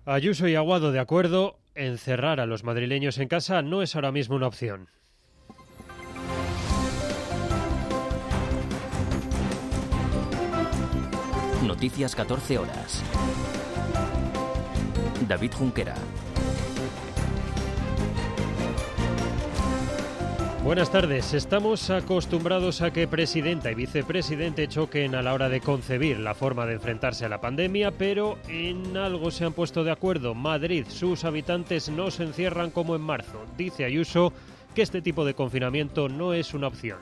Ayuso y Aguado de acuerdo, encerrar a los madrileños en casa no es ahora mismo una opción. Noticias 14 horas. David Junquera. Buenas tardes. Estamos acostumbrados a que presidenta y vicepresidente choquen a la hora de concebir la forma de enfrentarse a la pandemia, pero en algo se han puesto de acuerdo. Madrid, sus habitantes no se encierran como en marzo. Dice Ayuso que este tipo de confinamiento no es una opción.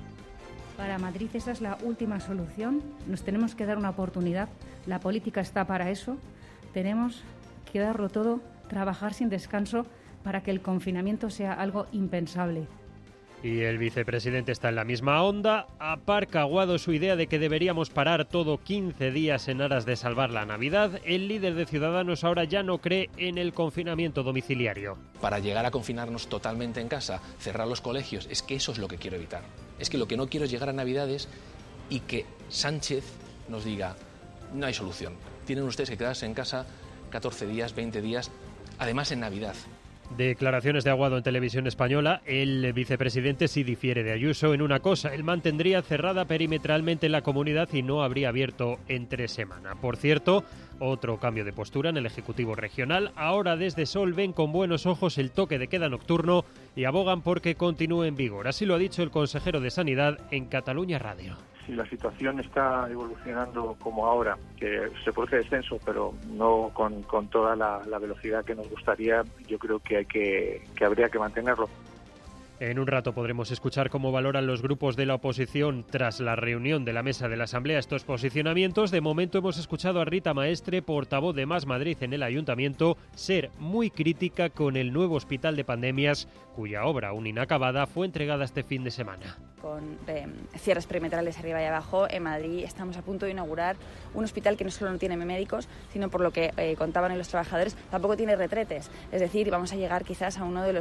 Para Madrid esa es la última solución. Nos tenemos que dar una oportunidad. La política está para eso. Tenemos que darlo todo, trabajar sin descanso para que el confinamiento sea algo impensable. Y el vicepresidente está en la misma onda. Aparca Aguado su idea de que deberíamos parar todo 15 días en aras de salvar la Navidad. El líder de Ciudadanos ahora ya no cree en el confinamiento domiciliario. Para llegar a confinarnos totalmente en casa, cerrar los colegios, es que eso es lo que quiero evitar. Es que lo que no quiero es llegar a Navidades y que Sánchez nos diga, no hay solución. Tienen ustedes que quedarse en casa 14 días, 20 días, además en Navidad. Declaraciones de Aguado en Televisión Española. El vicepresidente sí difiere de Ayuso en una cosa: él mantendría cerrada perimetralmente la comunidad y no habría abierto entre semana. Por cierto, otro cambio de postura en el Ejecutivo Regional. Ahora desde Sol ven con buenos ojos el toque de queda nocturno y abogan porque continúe en vigor. Así lo ha dicho el consejero de Sanidad en Cataluña Radio. Si la situación está evolucionando como ahora, que se produce descenso, pero no con toda la velocidad que nos gustaría, yo creo que habría que mantenerlo. En un rato podremos escuchar cómo valoran los grupos de la oposición tras la reunión de la mesa de la Asamblea estos posicionamientos. De momento hemos escuchado a Rita Maestre, portavoz de Más Madrid en el Ayuntamiento, ser muy crítica con el nuevo hospital de pandemias, cuya obra aún inacabada fue entregada este fin de semana. Con cierres perimetrales arriba y abajo, en Madrid estamos a punto de inaugurar un hospital que no solo no tiene médicos, sino por lo que contaban hoy los trabajadores, tampoco tiene retretes. Es decir, vamos a llegar quizás a uno de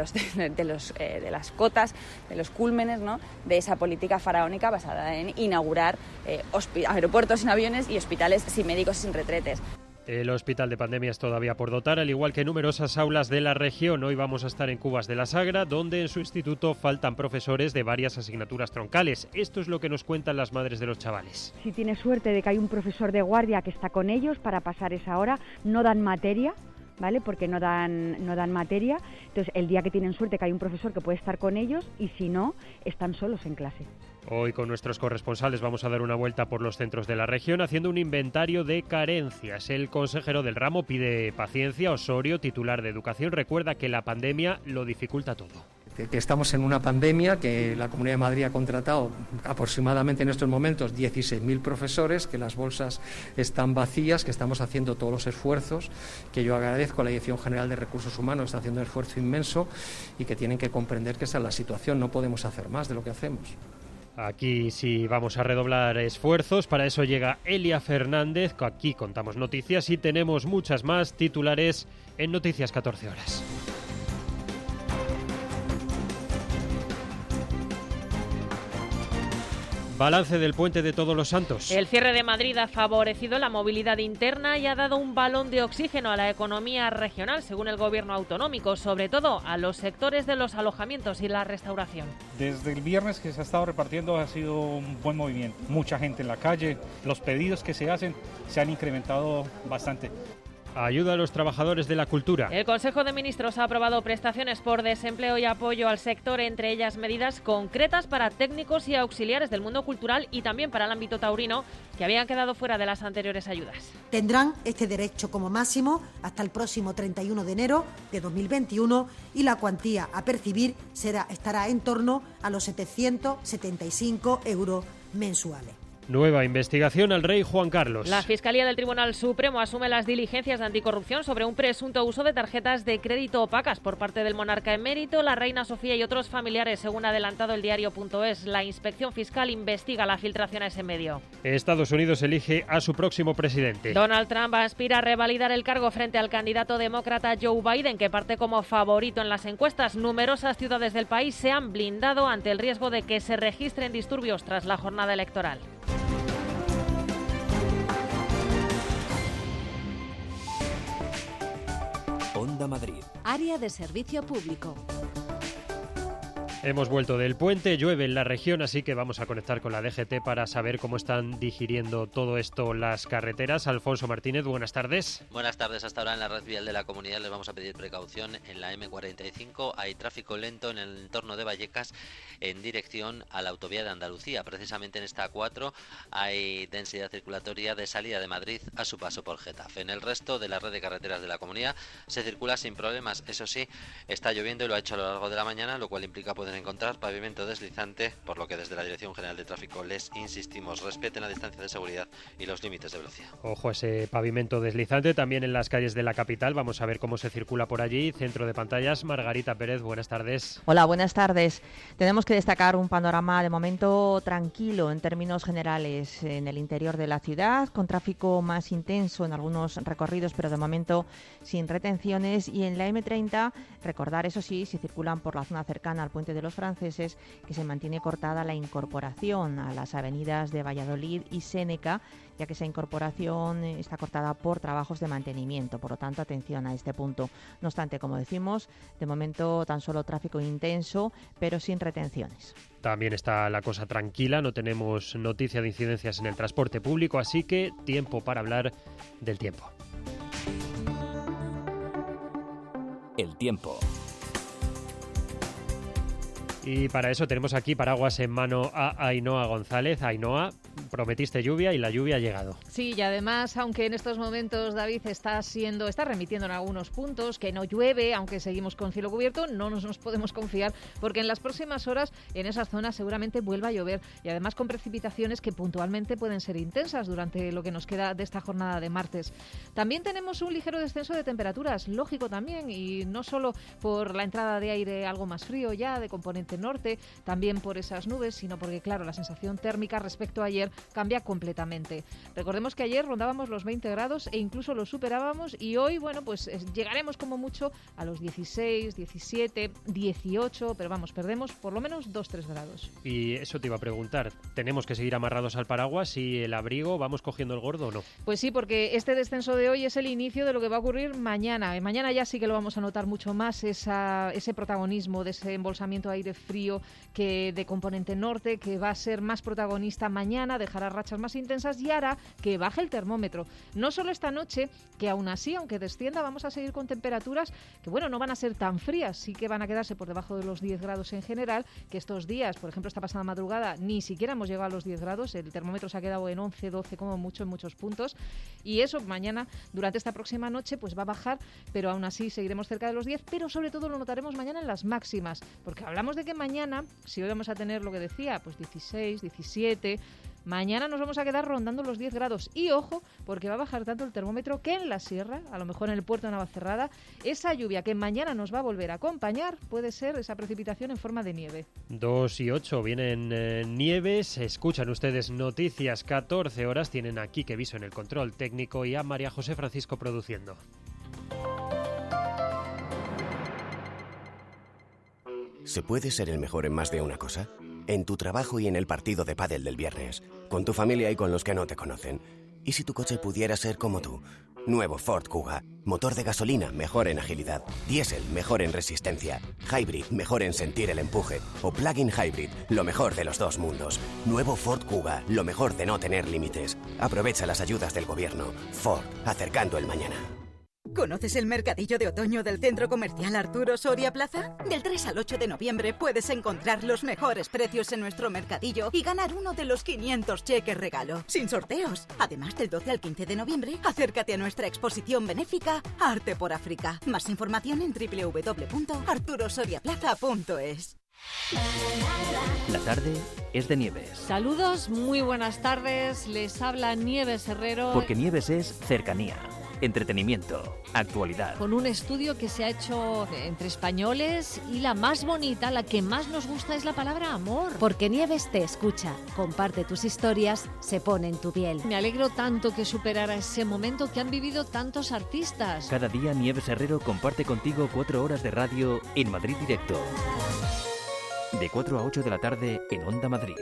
las cotas, de los cúlmenes, ¿no?, de esa política faraónica basada en inaugurar aeropuertos sin aviones y hospitales sin médicos y sin retretes. El hospital de pandemias todavía por dotar, al igual que numerosas aulas de la región. Hoy vamos a estar en Cubas de la Sagra, donde en su instituto faltan profesores de varias asignaturas troncales. Esto es lo que nos cuentan las madres de los chavales. Si tiene suerte de que hay un profesor de guardia que está con ellos para pasar esa hora, no dan materia, ¿vale? Porque no dan materia. Entonces, el día que tienen suerte que hay un profesor que puede estar con ellos, y si no, están solos en clase. Hoy con nuestros corresponsales vamos a dar una vuelta por los centros de la región haciendo un inventario de carencias. El consejero del ramo pide paciencia. Osorio, titular de Educación, recuerda que la pandemia lo dificulta todo. Que estamos en una pandemia, que la Comunidad de Madrid ha contratado aproximadamente en estos momentos 16.000 profesores, que las bolsas están vacías, que estamos haciendo todos los esfuerzos, que yo agradezco a la Dirección General de Recursos Humanos, está haciendo un esfuerzo inmenso y que tienen que comprender que esa es la situación, no podemos hacer más de lo que hacemos. Aquí sí vamos a redoblar esfuerzos, para eso llega Elia Fernández, aquí contamos noticias y tenemos muchas más titulares en Noticias 14 horas. Balance del puente de Todos los Santos. El cierre de Madrid ha favorecido la movilidad interna y ha dado un balón de oxígeno a la economía regional, según el gobierno autonómico, sobre todo a los sectores de los alojamientos y la restauración. Desde el viernes que se ha estado repartiendo ha sido un buen movimiento. Mucha gente en la calle, los pedidos que se hacen se han incrementado bastante. Ayuda a los trabajadores de la cultura. El Consejo de Ministros ha aprobado prestaciones por desempleo y apoyo al sector, entre ellas medidas concretas para técnicos y auxiliares del mundo cultural y también para el ámbito taurino, que habían quedado fuera de las anteriores ayudas. Tendrán este derecho como máximo hasta el próximo 31 de enero de 2021 y la cuantía a percibir estará en torno a los 775 euros mensuales. Nueva investigación al rey Juan Carlos. La Fiscalía del Tribunal Supremo asume las diligencias de anticorrupción sobre un presunto uso de tarjetas de crédito opacas por parte del monarca emérito, la reina Sofía y otros familiares, según ha adelantado el diario.es. La inspección fiscal investiga la filtración a ese medio. Estados Unidos elige a su próximo presidente. Donald Trump aspira a revalidar el cargo frente al candidato demócrata Joe Biden, que parte como favorito en las encuestas. Numerosas ciudades del país se han blindado ante el riesgo de que se registren disturbios tras la jornada electoral. Onda Madrid. Área de servicio público. Hemos vuelto del puente, llueve en la región, así que vamos a conectar con la DGT para saber cómo están digiriendo todo esto las carreteras. Alfonso Martínez, buenas tardes. Buenas tardes. Hasta ahora en la red vial de la comunidad les vamos a pedir precaución. En la M45 hay tráfico lento en el entorno de Vallecas en dirección a la autovía de Andalucía. Precisamente en esta A4 hay densidad circulatoria de salida de Madrid a su paso por Getafe. En el resto de la red de carreteras de la comunidad se circula sin problemas. Eso sí, está lloviendo y lo ha hecho a lo largo de la mañana, lo cual implica poder encontrar pavimento deslizante, por lo que desde la Dirección General de Tráfico les insistimos, respeten la distancia de seguridad y los límites de velocidad. Ojo a ese pavimento deslizante también en las calles de la capital. Vamos a ver cómo se circula por allí. Centro de pantallas, Margarita Pérez, buenas tardes. Hola, buenas tardes. Tenemos que destacar un panorama de momento tranquilo en términos generales en el interior de la ciudad, con tráfico más intenso en algunos recorridos, pero de momento sin retenciones. Y en la M30, recordar, eso sí, si circulan por la zona cercana al Puente de los Franceses, que se mantiene cortada la incorporación a las avenidas de Valladolid y Séneca, ya que esa incorporación está cortada por trabajos de mantenimiento. Por lo tanto, atención a este punto. No obstante, como decimos, de momento tan solo tráfico intenso, pero sin retenciones. También está la cosa tranquila, no tenemos noticia de incidencias en el transporte público, así que tiempo para hablar del tiempo. El tiempo. Y para eso tenemos aquí paraguas en mano a Ainhoa González. Ainhoa, prometiste lluvia y la lluvia ha llegado. Sí, y además, aunque en estos momentos, David, está remitiendo en algunos puntos, que no llueve, aunque seguimos con cielo cubierto, no nos podemos confiar, porque en las próximas horas en esas zonas seguramente vuelva a llover, y además con precipitaciones que puntualmente pueden ser intensas durante lo que nos queda de esta jornada de martes. También tenemos un ligero descenso de temperaturas, lógico también, y no solo por la entrada de aire algo más frío ya, de componente norte, también por esas nubes, sino porque, claro, la sensación térmica respecto a ayer cambia completamente. Recordemos que ayer rondábamos los 20 grados e incluso los superábamos, y hoy, bueno, pues llegaremos como mucho a los 16, 17, 18, pero vamos, perdemos por lo menos 2-3 grados. Y eso te iba a preguntar, ¿tenemos que seguir amarrados al paraguas y el abrigo? ¿Vamos cogiendo el gordo o no? Pues sí, porque este descenso de hoy es el inicio de lo que va a ocurrir mañana. Mañana ya sí que lo vamos a notar mucho más, ese protagonismo de ese embolsamiento de aire frío que de componente norte, que va a ser más protagonista mañana, dejará rachas más intensas y hará que baje el termómetro. No solo esta noche, que aún así, aunque descienda, vamos a seguir con temperaturas que, bueno, no van a ser tan frías, sí que van a quedarse por debajo de los 10 grados en general, que estos días, por ejemplo, esta pasada madrugada, ni siquiera hemos llegado a los 10 grados, el termómetro se ha quedado en 11, 12 como mucho en muchos puntos, y eso mañana, durante esta próxima noche, pues va a bajar, pero aún así seguiremos cerca de los 10, pero sobre todo lo notaremos mañana en las máximas, porque hablamos de que mañana, si hoy vamos a tener lo que decía, pues 16, 17... Mañana nos vamos a quedar rondando los 10 grados. Y ojo, porque va a bajar tanto el termómetro que en la sierra, a lo mejor en el puerto de Navacerrada, esa lluvia que mañana nos va a volver a acompañar puede ser esa precipitación en forma de nieve. 2 y 8 vienen nieves. Escuchan ustedes Noticias 14 horas. Tienen a Quique Viso en el control técnico y a María José Francisco produciendo. ¿Se puede ser el mejor en más de una cosa? En tu trabajo y en el partido de pádel del viernes, con tu familia y con los que no te conocen. ¿Y si tu coche pudiera ser como tú? Nuevo Ford Kuga. Motor de gasolina, mejor en agilidad. Diésel, mejor en resistencia. Hybrid, mejor en sentir el empuje. O plug-in hybrid, lo mejor de los dos mundos. Nuevo Ford Kuga, lo mejor de no tener límites. Aprovecha las ayudas del gobierno. Ford, acercando el mañana. ¿Conoces el mercadillo de otoño del Centro Comercial Arturo Soria Plaza? Del 3 al 8 de noviembre puedes encontrar los mejores precios en nuestro mercadillo y ganar uno de los 500 cheques regalo, sin sorteos. Además, del 12 al 15 de noviembre, acércate a nuestra exposición benéfica Arte por África. Más información en www.arturosoriaplaza.es. La tarde es de Nieves. Saludos, muy buenas tardes. Les habla Nieves Herrero. Porque Nieves es cercanía, entretenimiento, actualidad. Con un estudio que se ha hecho entre españoles y la más bonita, la que más nos gusta es la palabra amor. Porque Nieves te escucha, comparte tus historias, se pone en tu piel. Me alegro tanto que superara ese momento que han vivido tantos artistas. Cada día Nieves Herrero comparte contigo 4 horas de radio en Madrid Directo. De 4 a 8 de la tarde en Onda Madrid.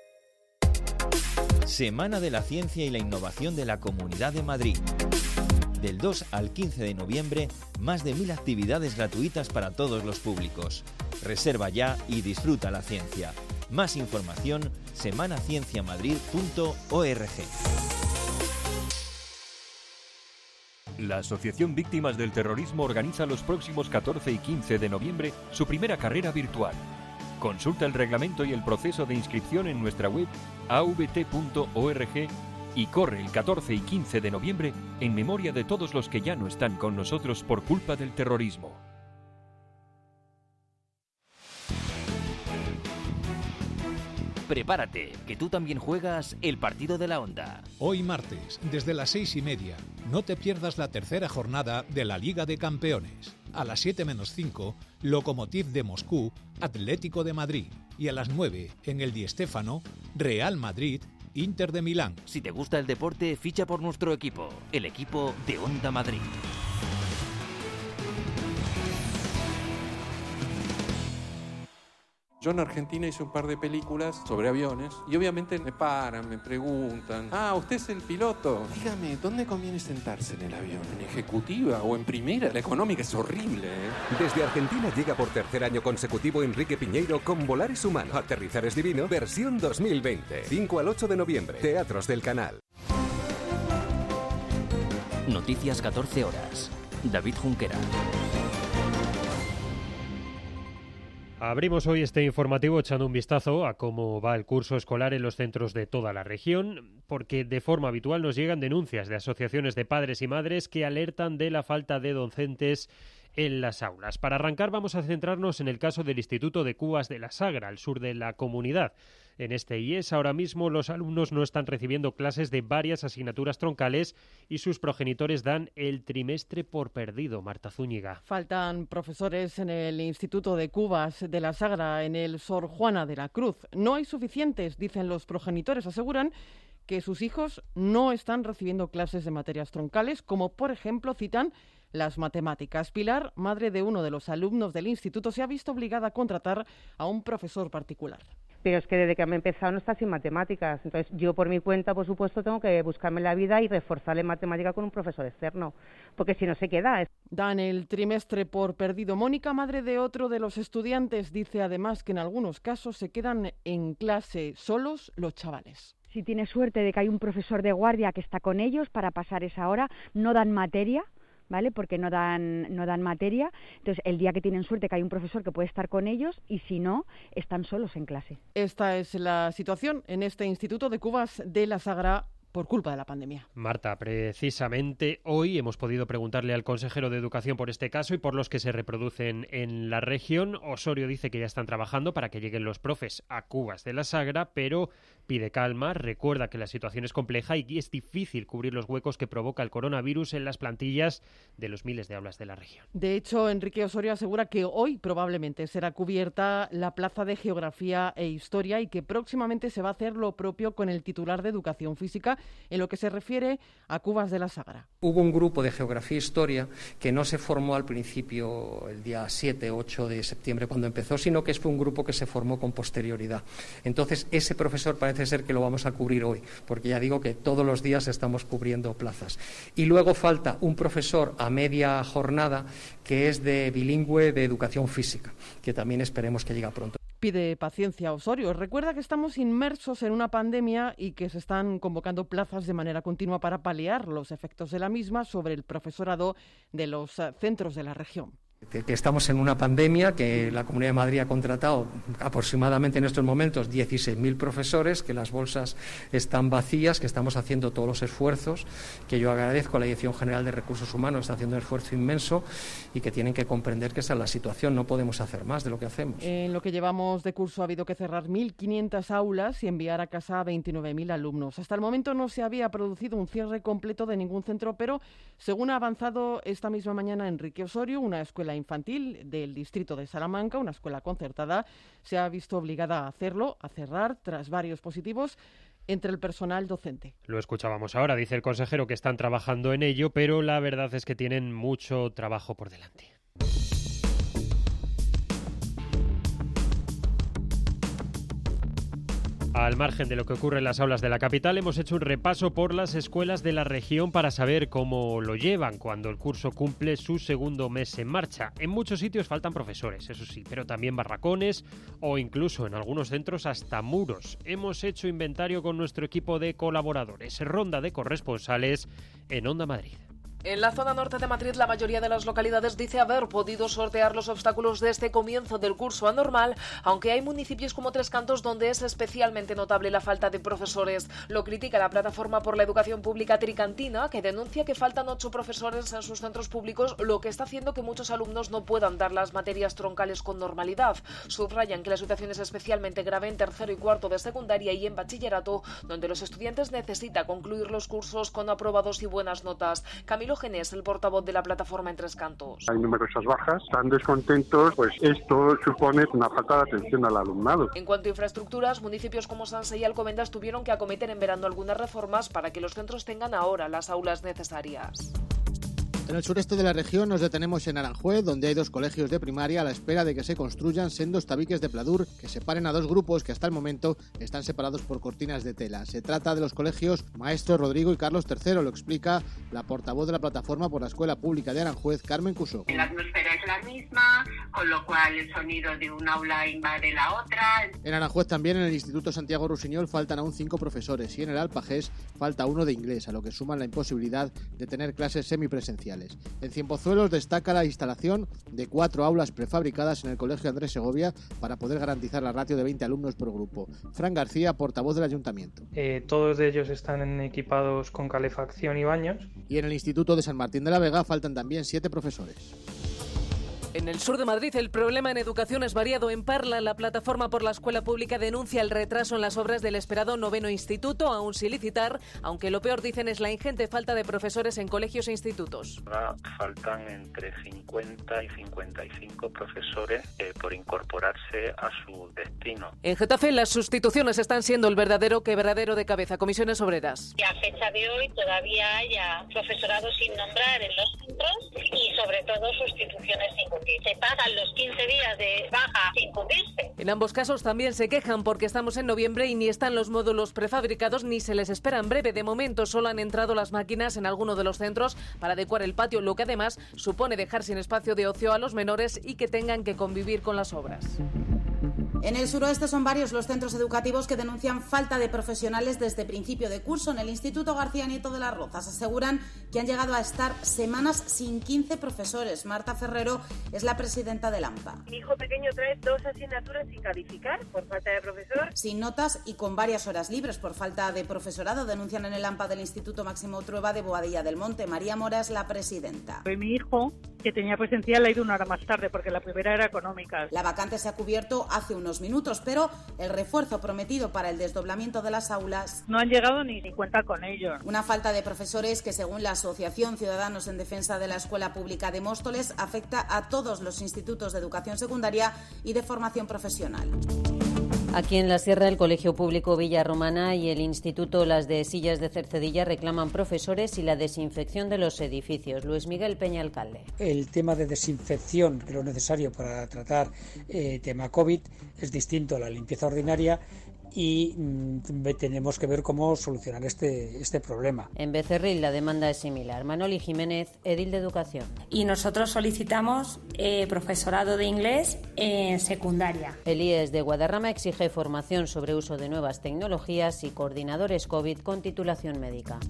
Semana de la Ciencia y la Innovación de la Comunidad de Madrid. Del 2 al 15 de noviembre, más de 1000 actividades gratuitas para todos los públicos. Reserva ya y disfruta la ciencia. Más información, semanacienciamadrid.org. La Asociación Víctimas del Terrorismo organiza los próximos 14 y 15 de noviembre su primera carrera virtual. Consulta el reglamento y el proceso de inscripción en nuestra web avt.org y corre el 14 y 15 de noviembre en memoria de todos los que ya no están con nosotros por culpa del terrorismo. Prepárate, que tú también juegas el partido de la Onda. Hoy martes, desde las 6:30, no te pierdas la tercera jornada de la Liga de Campeones. A las 7:05, Lokomotiv de Moscú, Atlético de Madrid. Y a las 9, en el Di Stéfano, Real Madrid, Inter de Milán. Si te gusta el deporte, ficha por nuestro equipo, el equipo de Onda Madrid. Yo en Argentina hice un par de películas sobre aviones y obviamente me paran, me preguntan: ¿usted es el piloto? Dígame, ¿dónde conviene sentarse en el avión? ¿En ejecutiva o en primera? La económica es horrible, ¿eh? Desde Argentina llega por tercer año consecutivo Enrique Piñeiro con Volar es humano, aterrizar es divino, versión 2020. 5 al 8 de noviembre, Teatros del Canal. Noticias 14 horas. David Junquera. Abrimos hoy este informativo echando un vistazo a cómo va el curso escolar en los centros de toda la región, porque de forma habitual nos llegan denuncias de asociaciones de padres y madres que alertan de la falta de docentes en las aulas. Para arrancar vamos a centrarnos en el caso del Instituto de Cubas de la Sagra, al sur de la comunidad. En este IES ahora mismo los alumnos no están recibiendo clases de varias asignaturas troncales y sus progenitores dan el trimestre por perdido. Marta Zúñiga. Faltan profesores en el Instituto de Cubas de la Sagra, en el Sor Juana de la Cruz. No hay suficientes, dicen los progenitores. Aseguran que sus hijos no están recibiendo clases de materias troncales, como por ejemplo citan las matemáticas. Pilar, madre de uno de los alumnos del instituto, se ha visto obligada a contratar a un profesor particular. Pero es que desde que me he empezado no está sin matemáticas. Entonces yo por mi cuenta, por supuesto, tengo que buscarme la vida y reforzarle matemática con un profesor externo, porque si no se queda. Dan el trimestre por perdido. Mónica, madre de otro de los estudiantes, dice además que en algunos casos se quedan en clase solos los chavales. Si tiene suerte de que hay un profesor de guardia que está con ellos para pasar esa hora, no dan materia, ¿vale? Porque no dan materia. Entonces, el día que tienen suerte que hay un profesor que puede estar con ellos y si no, están solos en clase. Esta es la situación en este Instituto de Cubas de la Sagra por culpa de la pandemia. Marta, precisamente hoy hemos podido preguntarle al consejero de Educación por este caso y por los que se reproducen en la región. Osorio dice que ya están trabajando para que lleguen los profes a Cubas de la Sagra, pero pide calma, recuerda que la situación es compleja y es difícil cubrir los huecos que provoca el coronavirus en las plantillas de los miles de aulas de la región. De hecho, Enrique Osorio asegura que hoy probablemente será cubierta la plaza de Geografía e Historia y que próximamente se va a hacer lo propio con el titular de Educación Física en lo que se refiere a Cubas de la Sagra. Hubo un grupo de Geografía e Historia que no se formó al principio el día 7 o 8 de septiembre cuando empezó, sino que fue un grupo que se formó con posterioridad. Entonces, ese profesor parece ser que lo vamos a cubrir hoy, porque ya digo que todos los días estamos cubriendo plazas. Y luego falta un profesor a media jornada que es de bilingüe de Educación Física, que también esperemos que llegue pronto. Pide paciencia a Osorio. Recuerda que estamos inmersos en una pandemia y que se están convocando plazas de manera continua para paliar los efectos de la misma sobre el profesorado de los centros de la región. Que estamos en una pandemia, que la Comunidad de Madrid ha contratado aproximadamente en estos momentos 16.000 profesores, que las bolsas están vacías, que estamos haciendo todos los esfuerzos, que yo agradezco a la Dirección General de Recursos Humanos, está haciendo un esfuerzo inmenso y que tienen que comprender que esa es la situación, no podemos hacer más de lo que hacemos. En lo que llevamos de curso ha habido que cerrar 1.500 aulas y enviar a casa a 29.000 alumnos. Hasta el momento no se había producido un cierre completo de ningún centro, pero según ha avanzado esta misma mañana Enrique Osorio, una escuela infantil del distrito de Salamanca, una escuela concertada, se ha visto obligada a hacerlo, a cerrar tras varios positivos entre el personal docente. Lo escuchábamos ahora, dice el consejero que están trabajando en ello, pero la verdad es que tienen mucho trabajo por delante. Al margen de lo que ocurre en las aulas de la capital, hemos hecho un repaso por las escuelas de la región para saber cómo lo llevan cuando el curso cumple su segundo mes en marcha. En muchos sitios faltan profesores, eso sí, pero también barracones o incluso en algunos centros hasta muros. Hemos hecho inventario con nuestro equipo de colaboradores. Ronda de corresponsales en Onda Madrid. En la zona norte de Madrid, la mayoría de las localidades dice haber podido sortear los obstáculos de este comienzo del curso anormal, aunque hay municipios como Tres Cantos donde es especialmente notable la falta de profesores. Lo critica la Plataforma por la Educación Pública Tricantina, que denuncia que faltan 8 profesores en sus centros públicos, lo que está haciendo que muchos alumnos no puedan dar las materias troncales con normalidad. Subrayan que la situación es especialmente grave en tercero y cuarto de secundaria y en bachillerato, donde los estudiantes necesitan concluir los cursos con aprobados y buenas notas. Camilo Genés, el portavoz de la plataforma en Tres Cantos. Hay numerosas bajas, están descontentos, pues esto supone una falta de atención al alumnado. En cuanto a infraestructuras, municipios como Sanse y Alcobendas tuvieron que acometer en verano algunas reformas para que los centros tengan ahora las aulas necesarias. En el sureste de la región nos detenemos en Aranjuez, donde hay 2 colegios de primaria a la espera de que se construyan sendos tabiques de pladur que separen a 2 grupos que hasta el momento están separados por cortinas de tela. Se trata de los colegios Maestro Rodrigo y Carlos III, lo explica la portavoz de la Plataforma por la Escuela Pública de Aranjuez, Carmen Cusó. La atmósfera es la misma, con lo cual el sonido de un aula invade la otra. En Aranjuez también, en el Instituto Santiago Rusiñol, faltan aún 5 profesores y en el Alpagés falta 1 de inglés, a lo que suman la imposibilidad de tener clases semipresenciales. En Cienpozuelos destaca la instalación de 4 aulas prefabricadas en el Colegio Andrés Segovia para poder garantizar la ratio de 20 alumnos por grupo. Fran García, portavoz del Ayuntamiento. Todos de ellos están equipados con calefacción y baños. Y en el Instituto de San Martín de la Vega faltan también 7 profesores. En el sur de Madrid el problema en educación es variado. En Parla, la Plataforma por la Escuela Pública denuncia el retraso en las obras del esperado 9º instituto, aún sin licitar, aunque lo peor, dicen, es la ingente falta de profesores en colegios e institutos. Ahora faltan entre 50 y 55 profesores por incorporarse a su destino. En Getafe las sustituciones están siendo el verdadero quebradero de cabeza. Comisiones Obreras. Que a fecha de hoy todavía haya profesorado sin nombrar en los centros y sobre todo sustituciones sin cumplir. Se pasan los 15 días de baja sin cumplirse. En ambos casos también se quejan porque estamos en noviembre y ni están los módulos prefabricados ni se les espera en breve. De momento solo han entrado las máquinas en alguno de los centros para adecuar el patio, lo que además supone dejar sin espacio de ocio a los menores y que tengan que convivir con las obras. En el suroeste son varios los centros educativos que denuncian falta de profesionales desde principio de curso. En el Instituto García Nieto de las Rozas aseguran que han llegado a estar semanas sin 15 profesores. Marta Ferrero es la presidenta del AMPA. Mi hijo pequeño trae 2 asignaturas sin calificar por falta de profesor. Sin notas y con varias horas libres por falta de profesorado, denuncian en el AMPA del Instituto Máximo Trueba de Boadilla del Monte. María Mora es la presidenta. Mi hijo, que tenía presencial, ha ido 1 hora más tarde porque la primera era económica. La vacante se ha cubierto hace unos minutos, pero el refuerzo prometido para el desdoblamiento de las aulas no han llegado ni cuenta con ello. Una falta de profesores que, según la Asociación Ciudadanos en Defensa de la Escuela Pública de Móstoles, afecta a todos los institutos de educación secundaria y de formación profesional. Aquí en la Sierra, el Colegio Público Villa Romana y el Instituto Las de Sillas de Cercedilla reclaman profesores y la desinfección de los edificios. Luis Miguel Peña, alcalde. El tema de desinfección, que es lo necesario para tratar tema COVID, es distinto a la limpieza ordinaria y tenemos que ver cómo solucionar este problema. En Becerril la demanda es similar. Manoli Jiménez, edil de Educación. Y nosotros solicitamos profesorado de inglés en secundaria. El IES de Guadarrama exige formación sobre uso de nuevas tecnologías y coordinadores COVID con titulación médica.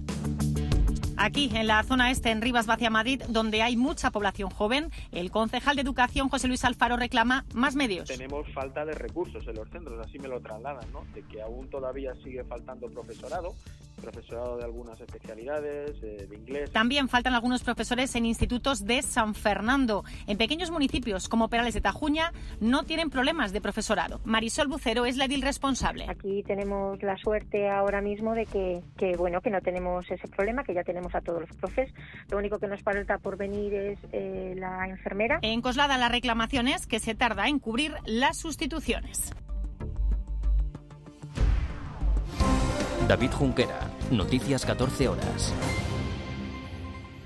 Aquí, en la zona este, en Rivas Vacia Madrid, donde hay mucha población joven, el concejal de Educación, José Luis Alfaro, reclama más medios. Tenemos falta de recursos en los centros, así me lo trasladan, ¿no? De que aún todavía sigue faltando profesorado de algunas especialidades, de inglés. También faltan algunos profesores en institutos de San Fernando. En pequeños municipios como Perales de Tajuña no tienen problemas de profesorado. Marisol Bucero es la edil responsable. Aquí tenemos la suerte ahora mismo de que no tenemos ese problema, que ya tenemos a todos los profes. Lo único que nos falta por venir es la enfermera. En Coslada la reclamación es que se tarda en cubrir las sustituciones. David Junquera, Noticias 14 horas.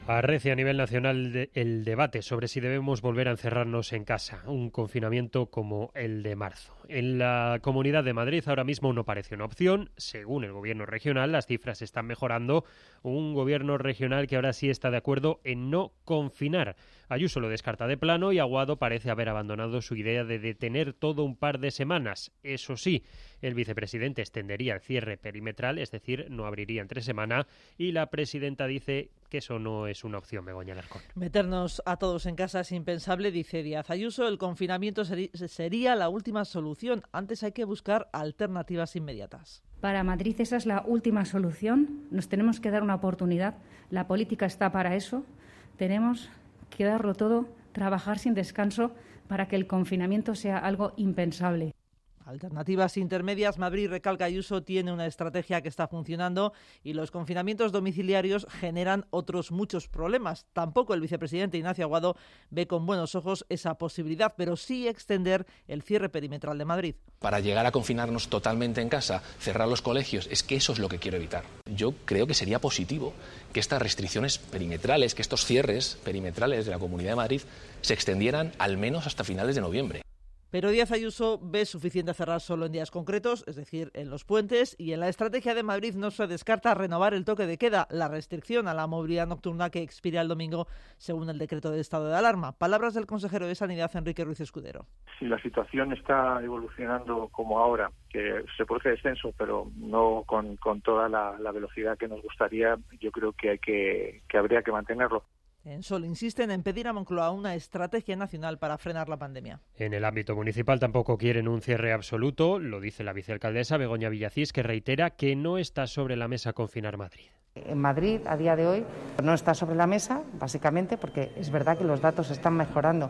Arrecia a nivel nacional el debate sobre si debemos volver a encerrarnos en casa, un confinamiento como el de marzo. En la Comunidad de Madrid ahora mismo no parece una opción. Según el gobierno regional, las cifras están mejorando. Un gobierno regional que ahora sí está de acuerdo en no confinar. Ayuso lo descarta de plano y Aguado parece haber abandonado su idea de detener todo un par de semanas. Eso sí, el vicepresidente extendería el cierre perimetral, es decir, no abriría entre semana, y la presidenta dice que eso no es una opción, Begoña Alarcón. Meternos a todos en casa es impensable, dice Díaz Ayuso. El confinamiento sería la última solución. Antes hay que buscar alternativas inmediatas. Para Madrid esa es la última solución. Nos tenemos que dar una oportunidad. La política está para eso. Tenemos que darlo todo, trabajar sin descanso para que el confinamiento sea algo impensable. Alternativas intermedias. Madrid, recalca Ayuso, tiene una estrategia que está funcionando y los confinamientos domiciliarios generan otros muchos problemas. Tampoco el vicepresidente Ignacio Aguado ve con buenos ojos esa posibilidad, pero sí extender el cierre perimetral de Madrid. Para llegar a confinarnos totalmente en casa, cerrar los colegios, es que eso es lo que quiero evitar. Yo creo que sería positivo que estas restricciones perimetrales, que estos cierres perimetrales de la Comunidad de Madrid se extendieran al menos hasta finales de noviembre. Pero Díaz Ayuso ve suficiente cerrar solo en días concretos, es decir, en los puentes, y en la estrategia de Madrid no se descarta renovar el toque de queda, la restricción a la movilidad nocturna que expira el domingo según el decreto de estado de alarma. Palabras del consejero de Sanidad, Enrique Ruiz Escudero. Si la situación está evolucionando como ahora, que se produce descenso, pero no con toda la velocidad que nos gustaría, yo creo que habría que mantenerlo. En Sol insisten en pedir a Moncloa una estrategia nacional para frenar la pandemia. En el ámbito municipal tampoco quieren un cierre absoluto, lo dice la vicealcaldesa Begoña Villacís, que reitera que no está sobre la mesa confinar Madrid. En Madrid, a día de hoy, no está sobre la mesa, básicamente porque es verdad que los datos están mejorando.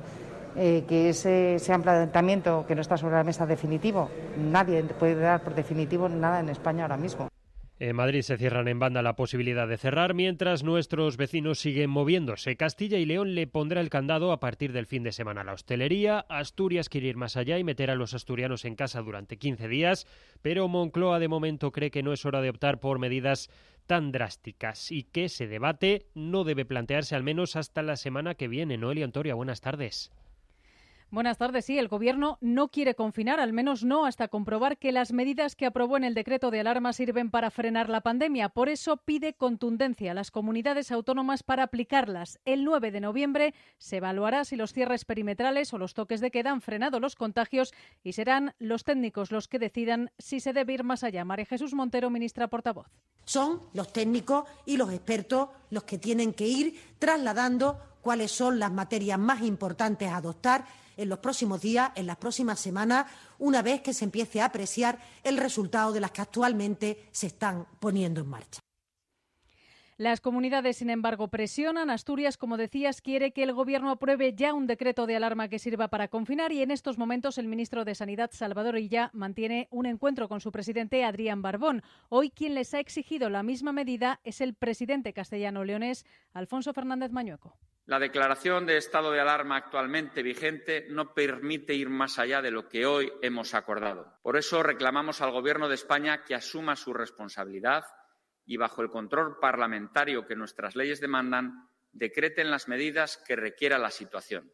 Que ese planteamiento que no está sobre la mesa definitivo, nadie puede dar por definitivo nada en España ahora mismo. En Madrid se cierran en banda la posibilidad de cerrar, mientras nuestros vecinos siguen moviéndose. Castilla y León le pondrá el candado a partir del fin de semana a la hostelería. Asturias quiere ir más allá y meter a los asturianos en casa durante 15 días, pero Moncloa de momento cree que no es hora de optar por medidas tan drásticas y que ese debate no debe plantearse al menos hasta la semana que viene. Noelia Antoria, buenas tardes. Buenas tardes. Sí, el Gobierno no quiere confinar, al menos no hasta comprobar que las medidas que aprobó en el decreto de alarma sirven para frenar la pandemia. Por eso pide contundencia a las comunidades autónomas para aplicarlas. El 9 de noviembre se evaluará si los cierres perimetrales o los toques de queda han frenado los contagios y serán los técnicos los que decidan si se debe ir más allá. María Jesús Montero, ministra portavoz. Son los técnicos y los expertos los que tienen que ir trasladando cuáles son las materias más importantes a adoptar en los próximos días, en las próximas semanas, una vez que se empiece a apreciar el resultado de las que actualmente se están poniendo en marcha. Las comunidades, sin embargo, presionan. Asturias, como decías, quiere que el Gobierno apruebe ya un decreto de alarma que sirva para confinar y en estos momentos el ministro de Sanidad, Salvador Illa, mantiene un encuentro con su presidente, Adrián Barbón. Hoy quien les ha exigido la misma medida es el presidente castellano-leonés, Alfonso Fernández Mañueco. La declaración de estado de alarma actualmente vigente no permite ir más allá de lo que hoy hemos acordado. Por eso reclamamos al Gobierno de España que asuma su responsabilidad y, bajo el control parlamentario que nuestras leyes demandan, decreten las medidas que requiera la situación.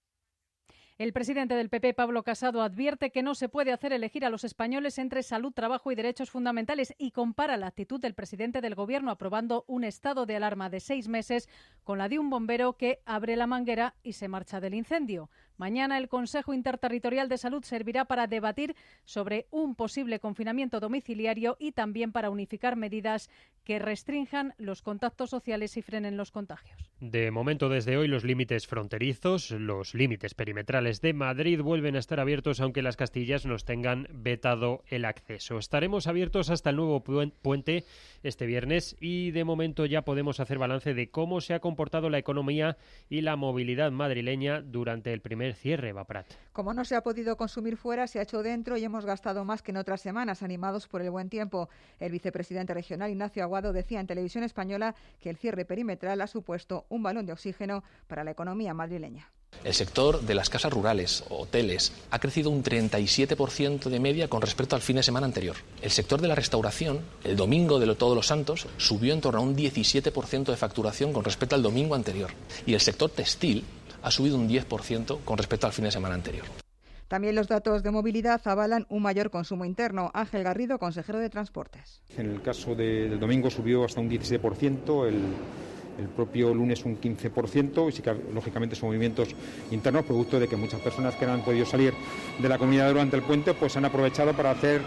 El presidente del PP, Pablo Casado, advierte que no se puede hacer elegir a los españoles entre salud, trabajo y derechos fundamentales y compara la actitud del presidente del Gobierno aprobando un estado de alarma de 6 meses con la de un bombero que abre la manguera y se marcha del incendio. Mañana el Consejo Interterritorial de Salud servirá para debatir sobre un posible confinamiento domiciliario y también para unificar medidas que restrinjan los contactos sociales y frenen los contagios. De momento, desde hoy, los límites fronterizos, los límites perimetrales de Madrid vuelven a estar abiertos, aunque las Castillas nos tengan vetado el acceso. Estaremos abiertos hasta el nuevo puente este viernes y de momento ya podemos hacer balance de cómo se ha comportado la economía y la movilidad madrileña durante el primer cierre, Baprat. Como no se ha podido consumir fuera, se ha hecho dentro y hemos gastado más que en otras semanas, animados por el buen tiempo. El vicepresidente regional, Ignacio Aguado, decía en Televisión Española que el cierre perimetral ha supuesto un balón de oxígeno para la economía madrileña. El sector de las casas rurales, hoteles, ha crecido un 37% de media con respecto al fin de semana anterior. El sector de la restauración, el domingo de Todos los Santos, subió en torno a un 17% de facturación con respecto al domingo anterior. Y el sector textil ha subido un 10% con respecto al fin de semana anterior. También los datos de movilidad avalan un mayor consumo interno. Ángel Garrido, consejero de Transportes. En el caso del domingo subió hasta un 16%, el propio lunes un 15%, y sí que lógicamente son movimientos internos producto de que muchas personas que no han podido salir de la comunidad durante el puente pues han aprovechado para hacer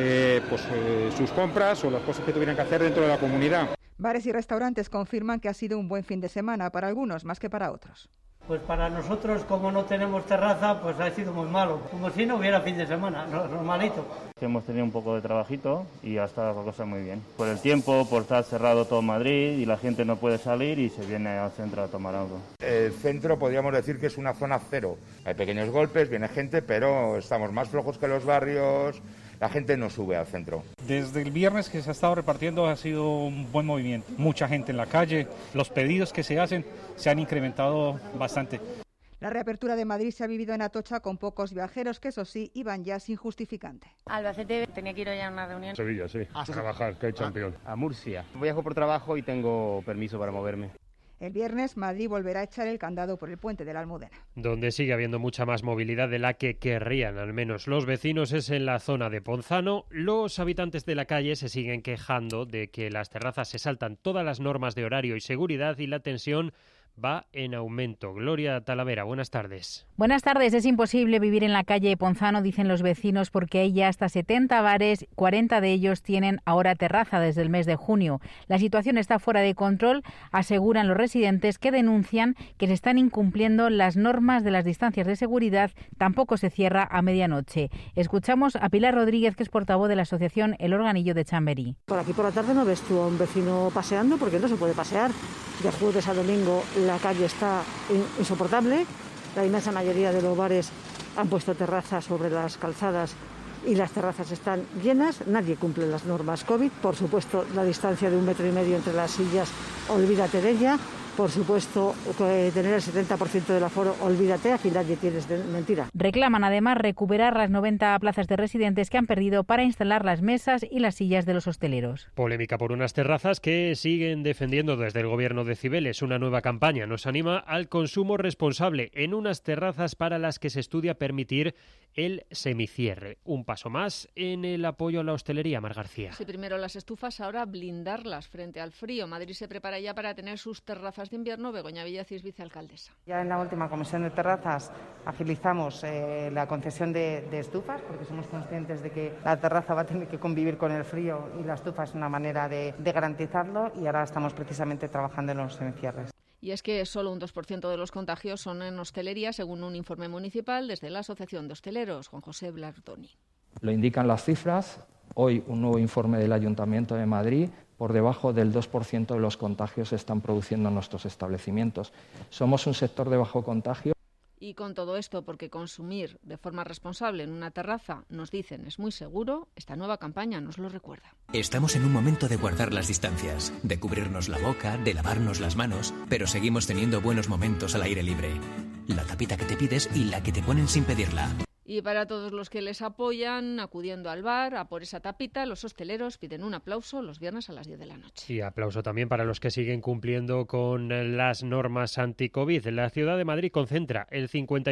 sus compras o las cosas que tuvieran que hacer dentro de la comunidad. Bares y restaurantes confirman que ha sido un buen fin de semana para algunos más que para otros. Pues para nosotros, como no tenemos terraza, pues ha sido muy malo, como si no hubiera fin de semana, normalito. Hemos tenido un poco de trabajito y ha estado la cosa muy bien. Por el tiempo, por estar cerrado todo Madrid y la gente no puede salir y se viene al centro a tomar algo. El centro podríamos decir que es una zona cero. Hay pequeños golpes, viene gente, pero estamos más flojos que los barrios. La gente no sube al centro. Desde el viernes que se ha estado repartiendo ha sido un buen movimiento. Mucha gente en la calle, los pedidos que se hacen se han incrementado bastante. La reapertura de Madrid se ha vivido en Atocha con pocos viajeros que, eso sí, iban ya sin justificante. Albacete, tenía que ir hoy a una reunión. Sevilla, sí, a trabajar, que hay campeón. A Murcia. Viajo por trabajo y tengo permiso para moverme. El viernes, Madrid volverá a echar el candado por el puente de la Almudena. Donde sigue habiendo mucha más movilidad de la que querrían, al menos los vecinos, es en la zona de Ponzano. Los habitantes de la calle se siguen quejando de que las terrazas se saltan todas las normas de horario y seguridad y la tensión va en aumento. Gloria Talavera, buenas tardes. Buenas tardes. Es imposible vivir en la calle Ponzano, dicen los vecinos, porque hay ya hasta 70 bares, 40 de ellos tienen ahora terraza desde el mes de junio. La situación está fuera de control, aseguran los residentes, que denuncian que se están incumpliendo las normas de las distancias de seguridad. Tampoco se cierra a medianoche. Escuchamos a Pilar Rodríguez, que es portavoz de la asociación El Organillo de Chamberí. Por aquí por la tarde no ves tú a un vecino paseando porque no se puede pasear. De jueves a domingo la calle está insoportable. La inmensa mayoría de los bares han puesto terrazas sobre las calzadas y las terrazas están llenas. Nadie cumple las normas COVID. Por supuesto, la distancia de 1,5 metros entre las sillas, olvídate de ella. Por supuesto, tener el 70% del aforo, olvídate, aquí nadie tiene, es mentira. Reclaman además recuperar las 90 plazas de residentes que han perdido para instalar las mesas y las sillas de los hosteleros. Polémica por unas terrazas que siguen defendiendo desde el gobierno de Cibeles. Una nueva campaña nos anima al consumo responsable en unas terrazas para las que se estudia permitir el semicierre. Un paso más en el apoyo a la hostelería, Mar García. Sí, primero las estufas, ahora blindarlas frente al frío. Madrid se prepara ya para tener sus terrazas de invierno. Begoña Villacís, vicealcaldesa. Ya en la última comisión de terrazas agilizamos la concesión de estufas, porque somos conscientes de que la terraza va a tener que convivir con el frío y la estufa es una manera de garantizarlo, y ahora estamos precisamente trabajando en los semicierres. Y es que solo un 2% de los contagios son en hostelería, según un informe municipal desde la Asociación de Hosteleros. Juan José Blardoni. Lo indican las cifras. Hoy un nuevo informe del Ayuntamiento de Madrid: por debajo del 2% de los contagios se están produciendo en nuestros establecimientos. Somos un sector de bajo contagio. Y con todo esto, porque consumir de forma responsable en una terraza, nos dicen, es muy seguro, esta nueva campaña nos lo recuerda. Estamos en un momento de guardar las distancias, de cubrirnos la boca, de lavarnos las manos, pero seguimos teniendo buenos momentos al aire libre. La tapita que te pides y la que te ponen sin pedirla. Y para todos los que les apoyan, acudiendo al bar a por esa tapita, los hosteleros piden un aplauso los viernes a las 10 de la noche. Y aplauso también para los que siguen cumpliendo con las normas anti-COVID. La ciudad de Madrid concentra el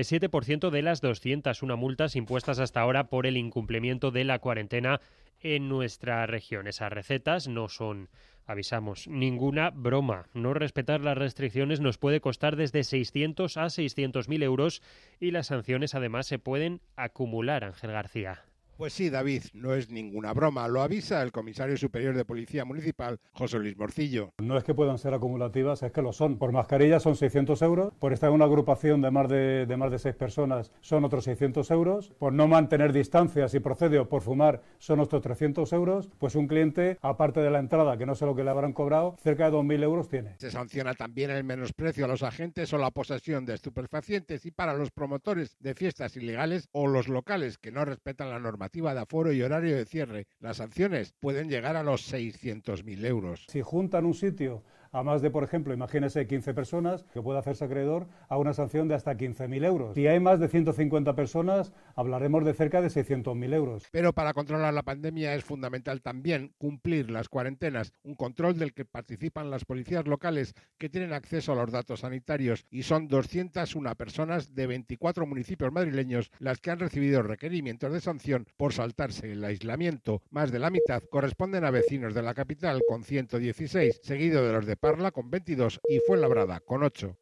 57% de las 201 multas impuestas hasta ahora por el incumplimiento de la cuarentena en nuestra región. Esas recetas no son, avisamos, ninguna broma. No respetar las restricciones nos puede costar desde 600 a 600.000 euros y las sanciones además se pueden acumular, Ángel García. Pues sí, David, no es ninguna broma. Lo avisa el comisario superior de Policía Municipal, José Luis Morcillo. No es que puedan ser acumulativas, es que lo son. Por mascarilla son 600 euros, por estar en una agrupación de más de 6 personas son otros 600 euros, por no mantener distancias y procede o por fumar son otros 300 euros, pues un cliente, aparte de la entrada, que no sé lo que le habrán cobrado, cerca de 2.000 euros tiene. Se sanciona también el menosprecio a los agentes o la posesión de estupefacientes, y para los promotores de fiestas ilegales o los locales que no respetan la normativa de aforo y horario de cierre, las sanciones pueden llegar a los 600.000 euros. Si juntan un sitio a más de, por ejemplo, imagínese 15 personas, que puede hacerse acreedor a una sanción de hasta 15.000 euros. Si hay más de 150 personas, hablaremos de cerca de 600.000 euros. Pero para controlar la pandemia es fundamental también cumplir las cuarentenas, un control del que participan las policías locales que tienen acceso a los datos sanitarios, y son 201 personas de 24 municipios madrileños las que han recibido requerimientos de sanción por saltarse el aislamiento. Más de la mitad corresponden a vecinos de la capital, con 116, seguido de los de Parla con 22 y Fuenlabrada con 8.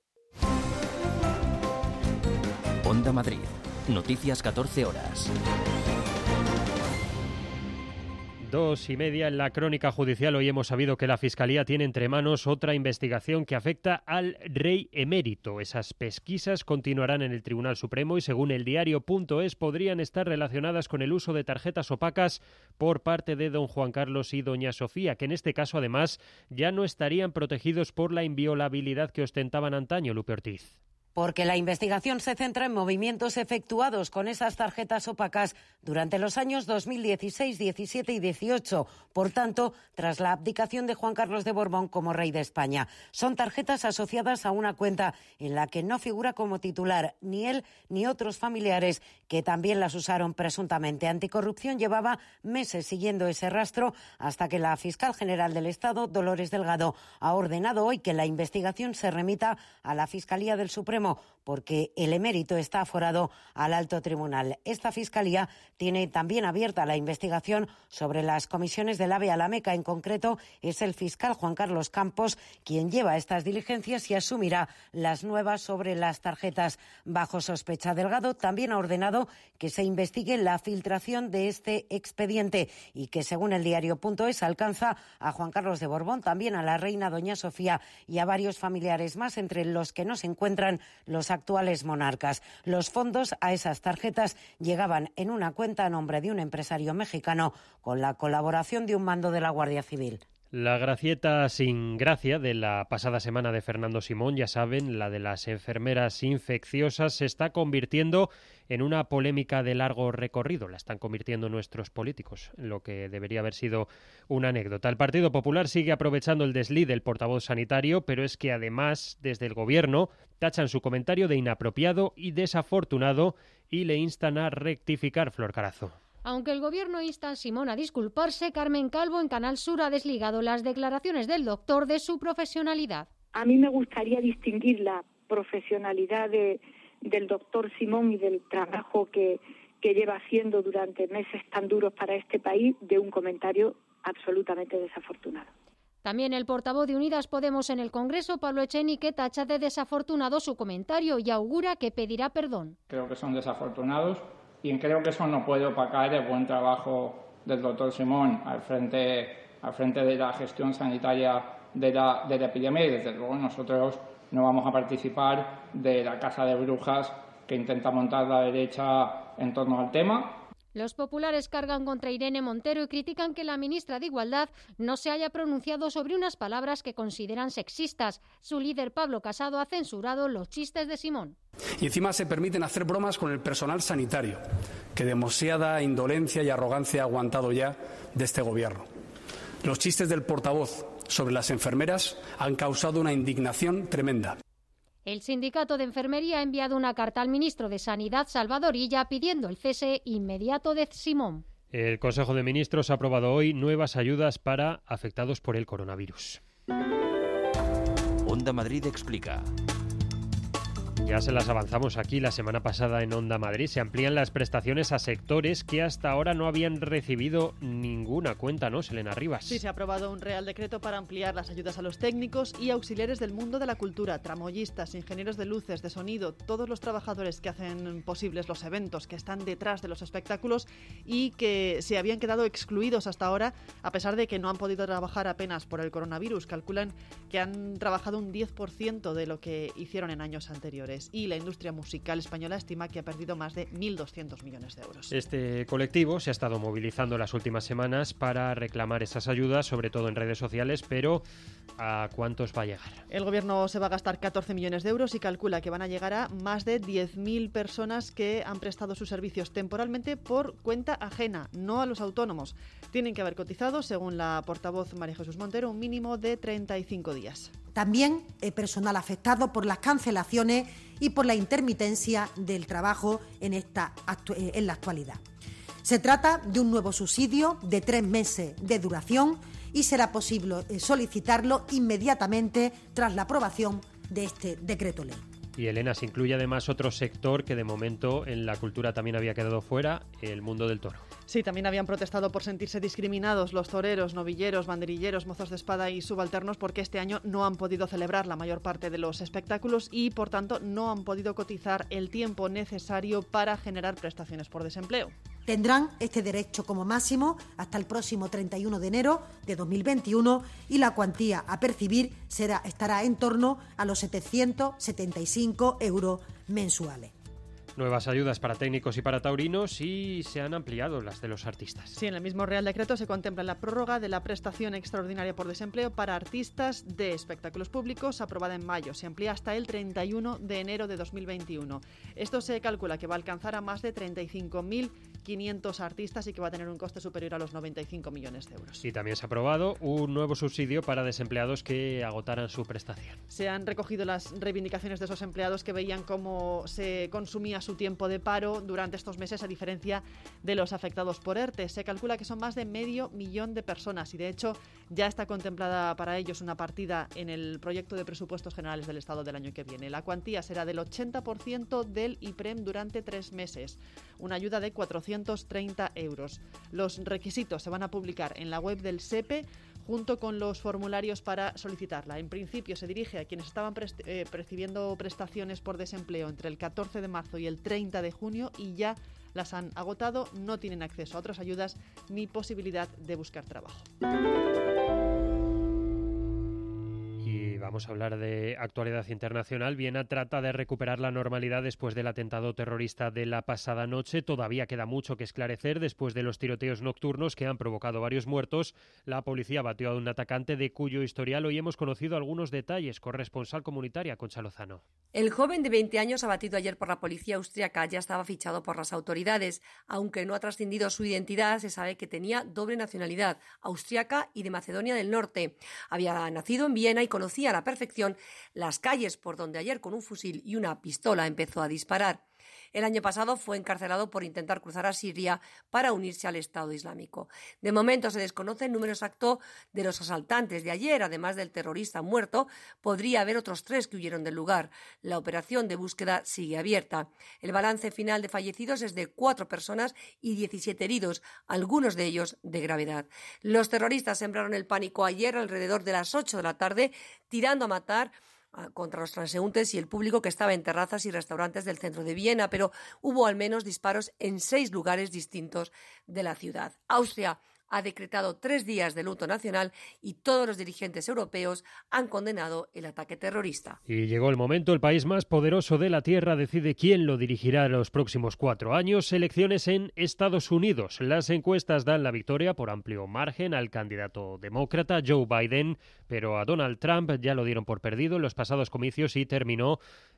Onda Madrid. Noticias 14 horas. 2:30 en la crónica judicial. Hoy hemos sabido que la Fiscalía tiene entre manos otra investigación que afecta al rey emérito. Esas pesquisas continuarán en el Tribunal Supremo y, según el diario.es, podrían estar relacionadas con el uso de tarjetas opacas por parte de don Juan Carlos y doña Sofía, que en este caso, además, ya no estarían protegidos por la inviolabilidad que ostentaban antaño. Lupe Ortiz. Porque la investigación se centra en movimientos efectuados con esas tarjetas opacas durante los años 2016, 17 y 18. Por tanto, tras la abdicación de Juan Carlos de Borbón como rey de España. Son tarjetas asociadas a una cuenta en la que no figura como titular ni él ni otros familiares que también las usaron presuntamente. Anticorrupción llevaba meses siguiendo ese rastro hasta que la fiscal general del Estado, Dolores Delgado, ha ordenado hoy que la investigación se remita a la Fiscalía del Supremo, porque el emérito está aforado al alto tribunal. Esta fiscalía tiene también abierta la investigación sobre las comisiones del AVE a la Meca. En concreto, es el fiscal Juan Carlos Campos quien lleva estas diligencias y asumirá las nuevas sobre las tarjetas bajo sospecha. Delgado también ha ordenado que se investigue la filtración de este expediente y que, según el diario.es, alcanza a Juan Carlos de Borbón, también a la reina doña Sofía y a varios familiares más, entre los que no se encuentran los actuales monarcas. Los fondos a esas tarjetas llegaban en una cuenta a nombre de un empresario mexicano con la colaboración de un mando de la Guardia Civil. La gracieta sin gracia de la pasada semana de Fernando Simón, ya saben, la de las enfermeras infecciosas, se está convirtiendo en una polémica de largo recorrido. La están convirtiendo nuestros políticos, lo que debería haber sido una anécdota. El Partido Popular sigue aprovechando el desliz del portavoz sanitario, pero es que además, desde el Gobierno, tachan su comentario de inapropiado y desafortunado y le instan a rectificar. Flor Carazo. Aunque el Gobierno insta a Simón a disculparse, Carmen Calvo en Canal Sur ha desligado las declaraciones del doctor de su profesionalidad. A mí me gustaría distinguir la profesionalidad del doctor Simón y del trabajo que lleva haciendo durante meses tan duros para este país de un comentario absolutamente desafortunado. También el portavoz de Unidas Podemos en el Congreso, Pablo Echenique, tacha de desafortunado su comentario y augura que pedirá perdón. Creo que son desafortunados y creo que eso no puede opacar el buen trabajo del doctor Simón al frente de la gestión sanitaria de la epidemia, y desde luego nosotros no vamos a participar de la caza de brujas que intenta montar la derecha en torno al tema. Los populares cargan contra Irene Montero y critican que la ministra de Igualdad no se haya pronunciado sobre unas palabras que consideran sexistas. Su líder, Pablo Casado, ha censurado los chistes de Simón. Y encima se permiten hacer bromas con el personal sanitario, que demasiada indolencia y arrogancia ha aguantado ya de este Gobierno. Los chistes del portavoz sobre las enfermeras han causado una indignación tremenda. El sindicato de enfermería ha enviado una carta al ministro de Sanidad, Salvador Illa, pidiendo el cese inmediato de Simón. El Consejo de Ministros ha aprobado hoy nuevas ayudas para afectados por el coronavirus. Onda Madrid explica. Ya se las avanzamos aquí la semana pasada en Onda Madrid. Se amplían las prestaciones a sectores que hasta ahora no habían recibido ninguna cuenta, ¿no, Selena Rivas? Sí, se ha aprobado un Real Decreto para ampliar las ayudas a los técnicos y auxiliares del mundo de la cultura, tramoyistas, ingenieros de luces, de sonido, todos los trabajadores que hacen posibles los eventos, que están detrás de los espectáculos y que se habían quedado excluidos hasta ahora, a pesar de que no han podido trabajar apenas por el coronavirus. Calculan que han trabajado un 10% de lo que hicieron en años anteriores. trabajadores. Y la industria musical española estima que ha perdido más de 1.200 millones de euros. Este colectivo se ha estado movilizando las últimas semanas para reclamar esas ayudas, sobre todo en redes sociales, pero ¿a cuántos va a llegar? El Gobierno se va a gastar 14 millones de euros y calcula que van a llegar a más de 10.000 personas que han prestado sus servicios temporalmente por cuenta ajena, no a los autónomos. Tienen que haber cotizado, según la portavoz María Jesús Montero, un mínimo de 35 días. También personal afectado por las cancelaciones y por la intermitencia del trabajo en la actualidad. Se trata de un nuevo subsidio de 3 meses de duración y será posible solicitarlo inmediatamente tras la aprobación de este decreto ley. Y Elena, se incluye además otro sector que de momento en la cultura también había quedado fuera, el mundo del toro. Sí, también habían protestado por sentirse discriminados los toreros, novilleros, banderilleros, mozos de espada y subalternos porque este año no han podido celebrar la mayor parte de los espectáculos y, por tanto, no han podido cotizar el tiempo necesario para generar prestaciones por desempleo. Tendrán este derecho como máximo hasta el próximo 31 de enero de 2021 y la cuantía a percibir estará en torno a los 775 euros mensuales. Nuevas ayudas para técnicos y para taurinos y se han ampliado las de los artistas. Sí, en el mismo Real Decreto se contempla la prórroga de la prestación extraordinaria por desempleo para artistas de espectáculos públicos, aprobada en mayo. Se amplía hasta el 31 de enero de 2021. Esto se calcula que va a alcanzar a más de 35.500 artistas y que va a tener un coste superior a los 95 millones de euros. Y también se ha aprobado un nuevo subsidio para desempleados que agotaran su prestación. Se han recogido las reivindicaciones de esos empleados que veían cómo se consumía su tiempo de paro durante estos meses, a diferencia de los afectados por ERTE. Se calcula que son más de 500.000 de personas y, de hecho, ya está contemplada para ellos una partida en el proyecto de presupuestos generales del Estado del año que viene. La cuantía será del 80% del IPREM durante 3 meses, una ayuda de 430 euros. Los requisitos se van a publicar en la web del SEPE junto con los formularios para solicitarla. En principio se dirige a quienes estaban percibiendo prestaciones por desempleo entre el 14 de marzo y el 30 de junio y ya las han agotado, no tienen acceso a otras ayudas ni posibilidad de buscar trabajo. Vamos a hablar de actualidad internacional. Viena trata de recuperar la normalidad después del atentado terrorista de la pasada noche. Todavía queda mucho que esclarecer después de los tiroteos nocturnos que han provocado varios muertos. La policía batió a un atacante de cuyo historial hoy hemos conocido algunos detalles. Corresponsal comunitaria, Concha Lozano. El joven de 20 años abatido ayer por la policía austríaca ya estaba fichado por las autoridades. Aunque no ha trascendido su identidad, se sabe que tenía doble nacionalidad, austríaca y de Macedonia del Norte. Había nacido en Viena y conocía a la perfección las calles por donde ayer con un fusil y una pistola empezó a disparar. El año pasado fue encarcelado por intentar cruzar a Siria para unirse al Estado Islámico. De momento se desconoce el número exacto de los asaltantes de ayer. Además del terrorista muerto, podría haber otros 3 que huyeron del lugar. La operación de búsqueda sigue abierta. El balance final de fallecidos es de 4 personas y 17 heridos, algunos de ellos de gravedad. Los terroristas sembraron el pánico ayer alrededor de las 8 de la tarde, tirando a matar contra los transeúntes y el público que estaba en terrazas y restaurantes del centro de Viena, pero hubo al menos disparos en 6 lugares distintos de la ciudad. Austria ha decretado 3 días de luto nacional y todos los dirigentes europeos han condenado el ataque terrorista. Y llegó el momento, el país más poderoso de la Tierra decide quién lo dirigirá los próximos 4 años. Elecciones en Estados Unidos. Las encuestas dan la victoria por amplio margen al candidato demócrata Joe Biden, pero a Donald Trump ya lo dieron por perdido en los pasados comicios y terminó,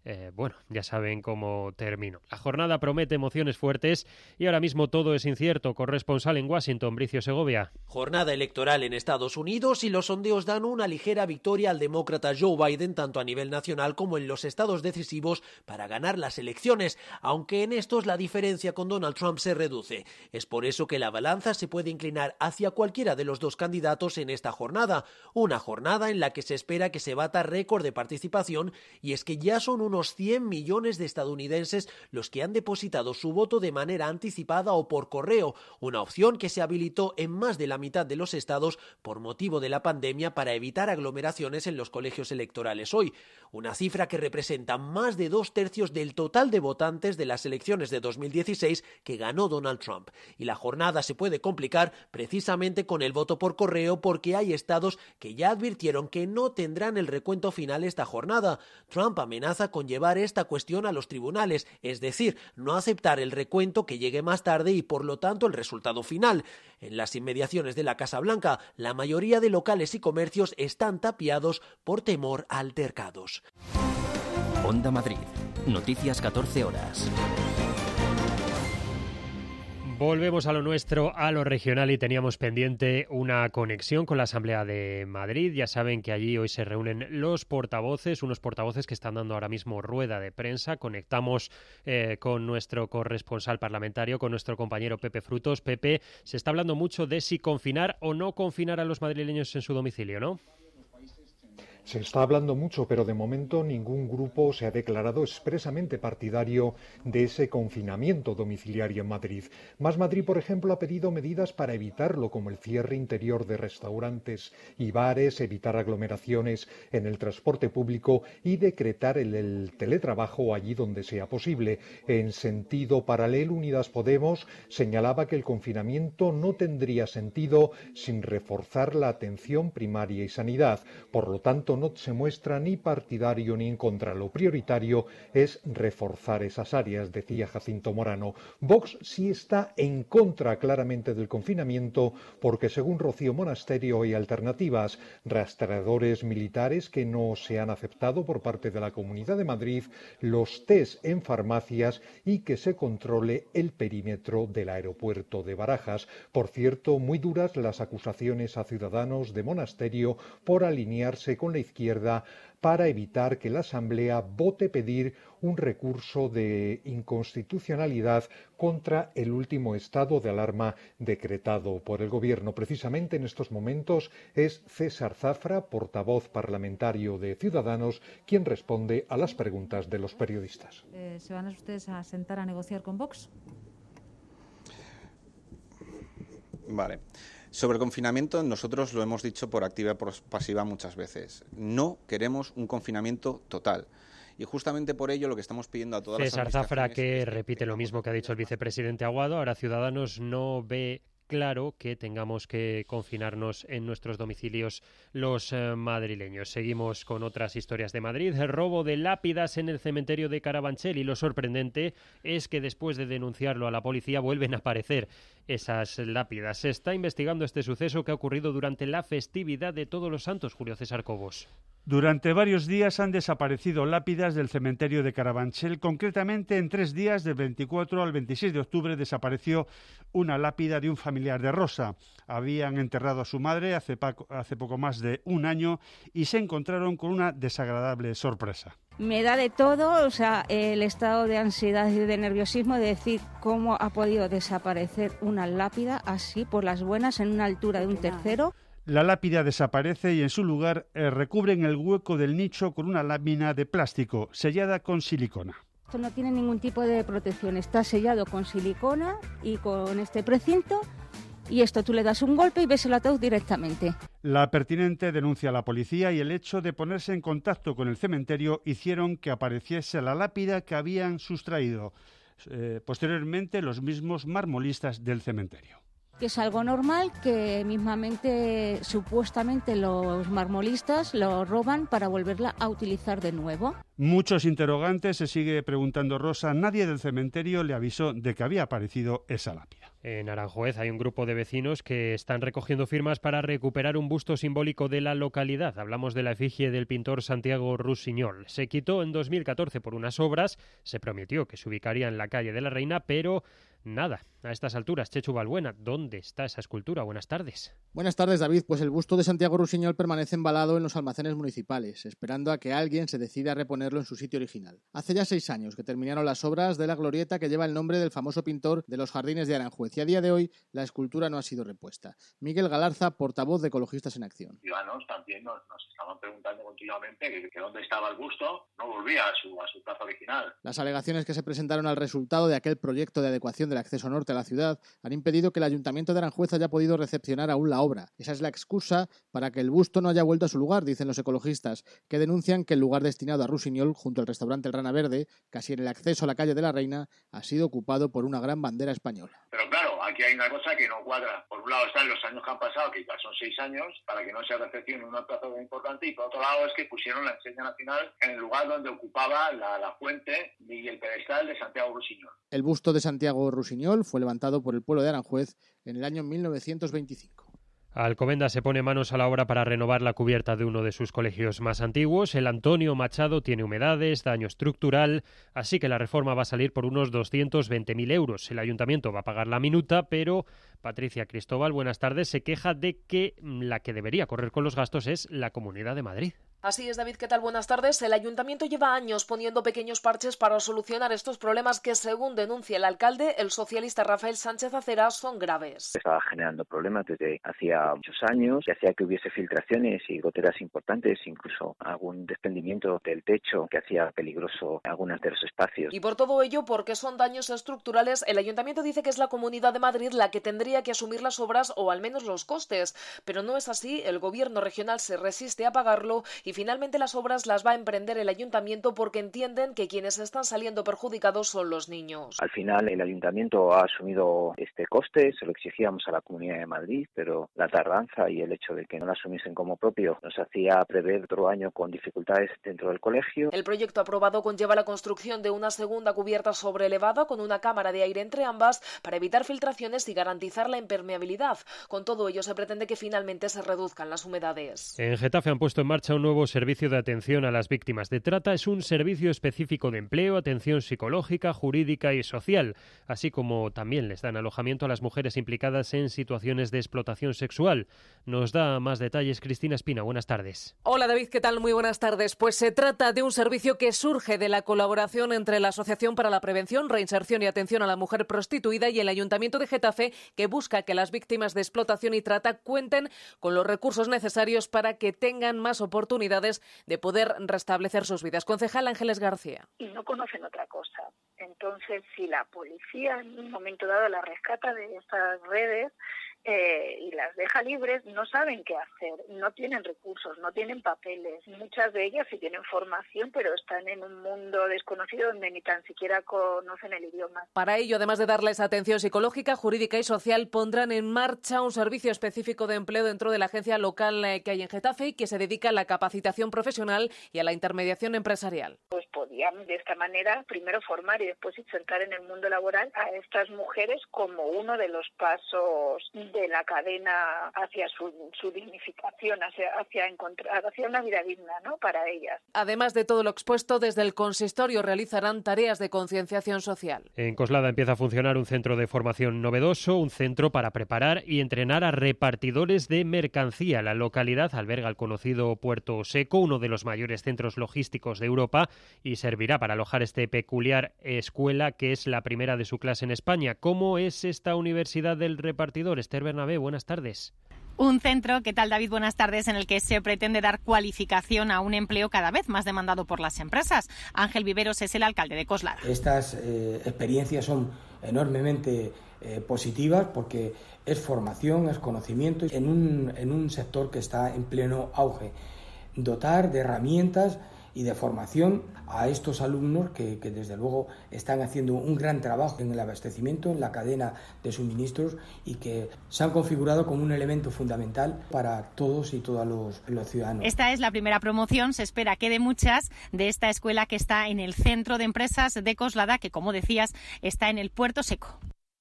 ya saben cómo terminó. La jornada promete emociones fuertes y ahora mismo todo es incierto. Corresponsal en Washington, Bricio Segovia. Jornada electoral en Estados Unidos y los sondeos dan una ligera victoria al demócrata Joe Biden tanto a nivel nacional como en los estados decisivos para ganar las elecciones, aunque en estos la diferencia con Donald Trump se reduce. Es por eso que la balanza se puede inclinar hacia cualquiera de los 2 candidatos en esta jornada, una jornada en la que se espera que se bata récord de participación, y es que ya son unos 100 millones de estadounidenses los que han depositado su voto de manera anticipada o por correo, una opción que se habilitó en más de la mitad de los estados por motivo de la pandemia para evitar aglomeraciones en los colegios electorales hoy, una cifra que representa más de 2/3 del total de votantes de las elecciones de 2016 que ganó Donald Trump. Y la jornada se puede complicar precisamente con el voto por correo porque hay estados que ya advirtieron que no tendrán el recuento final esta jornada. Trump amenaza con con llevar esta cuestión a los tribunales, es decir, no aceptar el recuento que llegue más tarde y por lo tanto el resultado final. En las inmediaciones de la Casa Blanca, la mayoría de locales y comercios están tapiados por temor a altercados. Onda Madrid. Noticias 14 horas. Volvemos a lo nuestro, a lo regional, y teníamos pendiente una conexión con la Asamblea de Madrid. Ya saben que allí hoy se reúnen los portavoces, unos portavoces que están dando ahora mismo rueda de prensa. Conectamos con nuestro corresponsal parlamentario, con nuestro compañero Pepe Frutos. Pepe, se está hablando mucho de si confinar o no confinar a los madrileños en su domicilio, ¿no? Se está hablando mucho, pero de momento ningún grupo se ha declarado expresamente partidario de ese confinamiento domiciliario en Madrid. Más Madrid, por ejemplo, ha pedido medidas para evitarlo, como el cierre interior de restaurantes y bares, evitar aglomeraciones en el transporte público y decretar el teletrabajo allí donde sea posible. En sentido paralelo, Unidas Podemos señalaba que el confinamiento no tendría sentido sin reforzar la atención primaria y sanidad. Por lo tanto, no se muestra ni partidario ni en contra. Lo prioritario es reforzar esas áreas, decía Jacinto Morano. Vox sí está en contra claramente del confinamiento porque, según Rocío Monasterio, hay alternativas. Rastreadores militares que no se han aceptado por parte de la Comunidad de Madrid, los test en farmacias y que se controle el perímetro del aeropuerto de Barajas. Por cierto, muy duras las acusaciones a Ciudadanos de Monasterio por alinearse con la izquierda para evitar que la Asamblea vote pedir un recurso de inconstitucionalidad contra el último estado de alarma decretado por el Gobierno. Precisamente en estos momentos es César Zafra, portavoz parlamentario de Ciudadanos, quien responde a las preguntas de los periodistas. ¿Se van ustedes a sentar a negociar con Vox? Vale. Sobre el confinamiento, nosotros lo hemos dicho por activa y por pasiva muchas veces. No queremos un confinamiento total. Y justamente por ello lo que estamos pidiendo a todas las administraciones... César Zafra, que repite lo mismo que ha dicho el vicepresidente Aguado. Ahora Ciudadanos no ve claro que tengamos que confinarnos en nuestros domicilios los madrileños. Seguimos con otras historias de Madrid. El robo de lápidas en el cementerio de Carabanchel, y lo sorprendente es que después de denunciarlo a la policía vuelven a aparecer esas lápidas. Se está investigando este suceso que ha ocurrido durante la festividad de Todos los Santos. Julio César Cobos. Durante varios días han desaparecido lápidas del cementerio de Carabanchel. Concretamente, en 3 días, del 24 al 26 de octubre, desapareció una lápida de un familiar de Rosa. Habían enterrado a su madre hace poco más de un año y se encontraron con una desagradable sorpresa. Me da de todo, el estado de ansiedad y de nerviosismo de decir cómo ha podido desaparecer una lápida así por las buenas en una altura de un tercero. La lápida desaparece y en su lugar recubren el hueco del nicho con una lámina de plástico sellada con silicona. Esto no tiene ningún tipo de protección, está sellado con silicona y con este precinto, y esto tú le das un golpe y ves el ataúd directamente. La pertinente denuncia a la policía y el hecho de ponerse en contacto con el cementerio hicieron que apareciese la lápida que habían sustraído posteriormente los mismos marmolistas del cementerio. Que es algo normal, que mismamente, supuestamente, los marmolistas lo roban para volverla a utilizar de nuevo. Muchos interrogantes, se sigue preguntando Rosa. Nadie del cementerio le avisó de que había aparecido esa lápida. En Aranjuez hay un grupo de vecinos que están recogiendo firmas para recuperar un busto simbólico de la localidad. Hablamos de la efigie del pintor Santiago Rusiñol. Se quitó en 2014 por unas obras, se prometió que se ubicaría en la calle de la Reina, pero nada. A estas alturas, Chechu Balbuena, ¿dónde está esa escultura? Buenas tardes. Buenas tardes, David. Pues el busto de Santiago Rusiñol permanece embalado en los almacenes municipales, esperando a que alguien se decida a reponerlo en su sitio original. Hace ya 6 años que terminaron las obras de la glorieta que lleva el nombre del famoso pintor de los jardines de Aranjuez, y a día de hoy la escultura no ha sido repuesta. Miguel Galarza, portavoz de Ecologistas en Acción. Ciudadanos también nos estaban preguntando continuamente que dónde estaba el busto, no volvía a su plaza original. Las alegaciones que se presentaron al resultado de aquel proyecto de adecuación del acceso norte a la ciudad han impedido que el Ayuntamiento de Aranjuez haya podido recepcionar aún la obra. Esa es la excusa para que el busto no haya vuelto a su lugar, dicen los ecologistas, que denuncian que el lugar destinado a Rusiñol, junto al restaurante El Rana Verde, casi en el acceso a la calle de la Reina, ha sido ocupado por una gran bandera española. Pero claro, aquí hay una cosa que no cuadra. Por un lado están los años que han pasado, que ya son 6 años, para que no se recepcione un plazo importante, y por otro lado es que pusieron la enseña nacional en el lugar donde ocupaba la fuente y el pedestal de Santiago Rusiñol. El busto de Santiago Rusiñol fue levantado por el pueblo de Aranjuez en el año 1925. Alcobendas se pone manos a la obra para renovar la cubierta de uno de sus colegios más antiguos. El Antonio Machado tiene humedades, daño estructural, así que la reforma va a salir por unos 220.000 euros. El ayuntamiento va a pagar la minuta, pero Patricia Cristóbal, buenas tardes, se queja de que la que debería correr con los gastos es la Comunidad de Madrid. Así es, David, ¿qué tal? Buenas tardes. El ayuntamiento lleva años poniendo pequeños parches para solucionar estos problemas que, según denuncia el alcalde, el socialista Rafael Sánchez Acera, son graves. Estaba generando problemas desde hacía muchos años, que hacía que hubiese filtraciones y goteras importantes, incluso algún desprendimiento del techo que hacía peligroso algunos de los espacios. Y por todo ello, porque son daños estructurales, el ayuntamiento dice que es la Comunidad de Madrid la que tendría que asumir las obras o al menos los costes. Pero no es así, el gobierno regional se resiste a pagarlo y finalmente las obras las va a emprender el ayuntamiento porque entienden que quienes están saliendo perjudicados son los niños. Al final el ayuntamiento ha asumido este coste, se lo exigíamos a la Comunidad de Madrid, pero la tardanza y el hecho de que no lo asumiesen como propio nos hacía prever otro año con dificultades dentro del colegio. El proyecto aprobado conlleva la construcción de una segunda cubierta sobreelevada con una cámara de aire entre ambas para evitar filtraciones y garantizar la impermeabilidad. Con todo ello se pretende que finalmente se reduzcan las humedades. En Getafe han puesto en marcha un nuevo servicio de atención a las víctimas de trata. Es un servicio específico de empleo, atención psicológica, jurídica y social, así como también les dan alojamiento a las mujeres implicadas en situaciones de explotación sexual. Nos da más detalles Cristina Espina. Buenas tardes. Hola David, ¿qué tal? Muy buenas tardes. Pues se trata de un servicio que surge de la colaboración entre la Asociación para la Prevención, Reinserción y Atención a la Mujer Prostituida y el Ayuntamiento de Getafe, que busca que las víctimas de explotación y trata cuenten con los recursos necesarios para que tengan más oportunidades de poder restablecer sus vidas. Concejal Ángeles García. Y no conocen otra cosa. Entonces, si la policía en un momento dado la rescata de estas redes y las deja libres, no saben qué hacer, no tienen recursos, no tienen papeles. Muchas de ellas sí tienen formación, pero están en un mundo desconocido donde ni tan siquiera conocen el idioma. Para ello, además de darles atención psicológica, jurídica y social, pondrán en marcha un servicio específico de empleo dentro de la agencia local que hay en Getafe y que se dedica a la capacitación profesional y a la intermediación empresarial. Pues podían de esta manera primero formar y después insertar en el mundo laboral a estas mujeres como uno de los pasos de la cadena hacia su dignificación, hacia una vida digna, ¿no?, para ellas. Además de todo lo expuesto, desde el consistorio realizarán tareas de concienciación social. En Coslada empieza a funcionar un centro de formación novedoso, un centro para preparar y entrenar a repartidores de mercancía. La localidad alberga el conocido Puerto Seco, uno de los mayores centros logísticos de Europa, y servirá para alojar este peculiar escuela que es la primera de su clase en España. ¿Cómo es esta universidad del repartidor? Esther Bernabé, buenas tardes. Un centro, ¿qué tal David? Buenas tardes, en el que se pretende dar cualificación a un empleo cada vez más demandado por las empresas. Ángel Viveros es el alcalde de Coslada. Estas experiencias son enormemente positivas porque es formación, es conocimiento en un sector que está en pleno auge. Dotar de herramientas y de formación a estos alumnos que desde luego están haciendo un gran trabajo en el abastecimiento, en la cadena de suministros y que se han configurado como un elemento fundamental para todos y todas los ciudadanos. Esta es la primera promoción, se espera que de muchas, de esta escuela que está en el centro de empresas de Coslada, que como decías está en el Puerto Seco.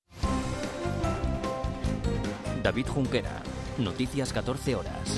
David Junquera, Noticias 14 horas.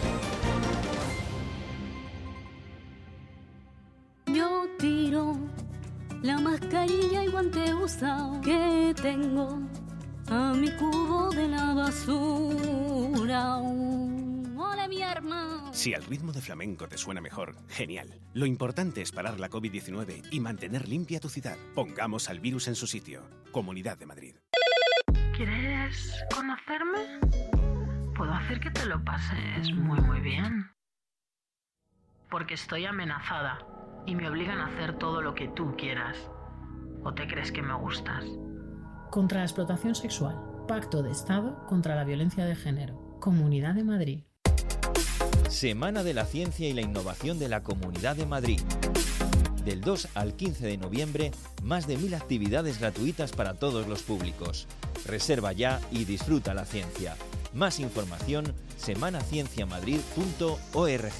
Yo tiro la mascarilla y guante usado que tengo a mi cubo de la basura. ¡Hola, mi hermano! Si al ritmo de flamenco te suena mejor, genial. Lo importante es parar la COVID-19 y mantener limpia tu ciudad. Pongamos al virus en su sitio. Comunidad de Madrid. ¿Quieres conocerme? Puedo hacer que te lo pases muy, muy bien. Porque estoy amenazada. Y me obligan a hacer todo lo que tú quieras. ¿O te crees que me gustas? Contra la explotación sexual. Pacto de Estado contra la violencia de género. Comunidad de Madrid. Semana de la Ciencia y la Innovación de la Comunidad de Madrid. Del 2 al 15 de noviembre, más de 1000 actividades gratuitas para todos los públicos. Reserva ya y disfruta la ciencia. Más información, semanacienciamadrid.org.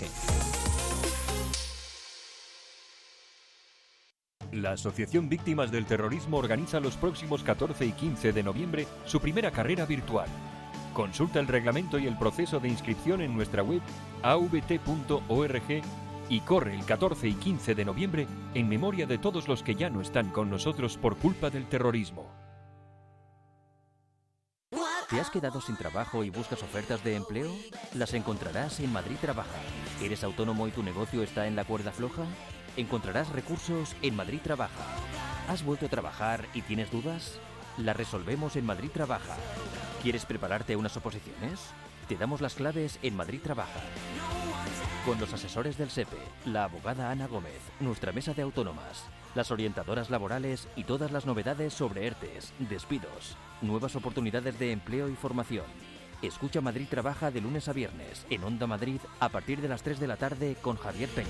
La Asociación Víctimas del Terrorismo organiza los próximos 14 y 15 de noviembre su primera carrera virtual. Consulta el reglamento y el proceso de inscripción en nuestra web avt.org y corre el 14 y 15 de noviembre en memoria de todos los que ya no están con nosotros por culpa del terrorismo. ¿Te has quedado sin trabajo y buscas ofertas de empleo? Las encontrarás en Madrid Trabaja. ¿Eres autónomo y tu negocio está en la cuerda floja? Encontrarás recursos en Madrid Trabaja. ¿Has vuelto a trabajar y tienes dudas? Las resolvemos en Madrid Trabaja. ¿Quieres prepararte a unas oposiciones? Te damos las claves en Madrid Trabaja. Con los asesores del SEPE, la abogada Ana Gómez, nuestra mesa de autónomas, las orientadoras laborales y todas las novedades sobre ERTES, despidos, nuevas oportunidades de empleo y formación. Escucha Madrid Trabaja de lunes a viernes en Onda Madrid a partir de las 3 de la tarde con Javier Peña.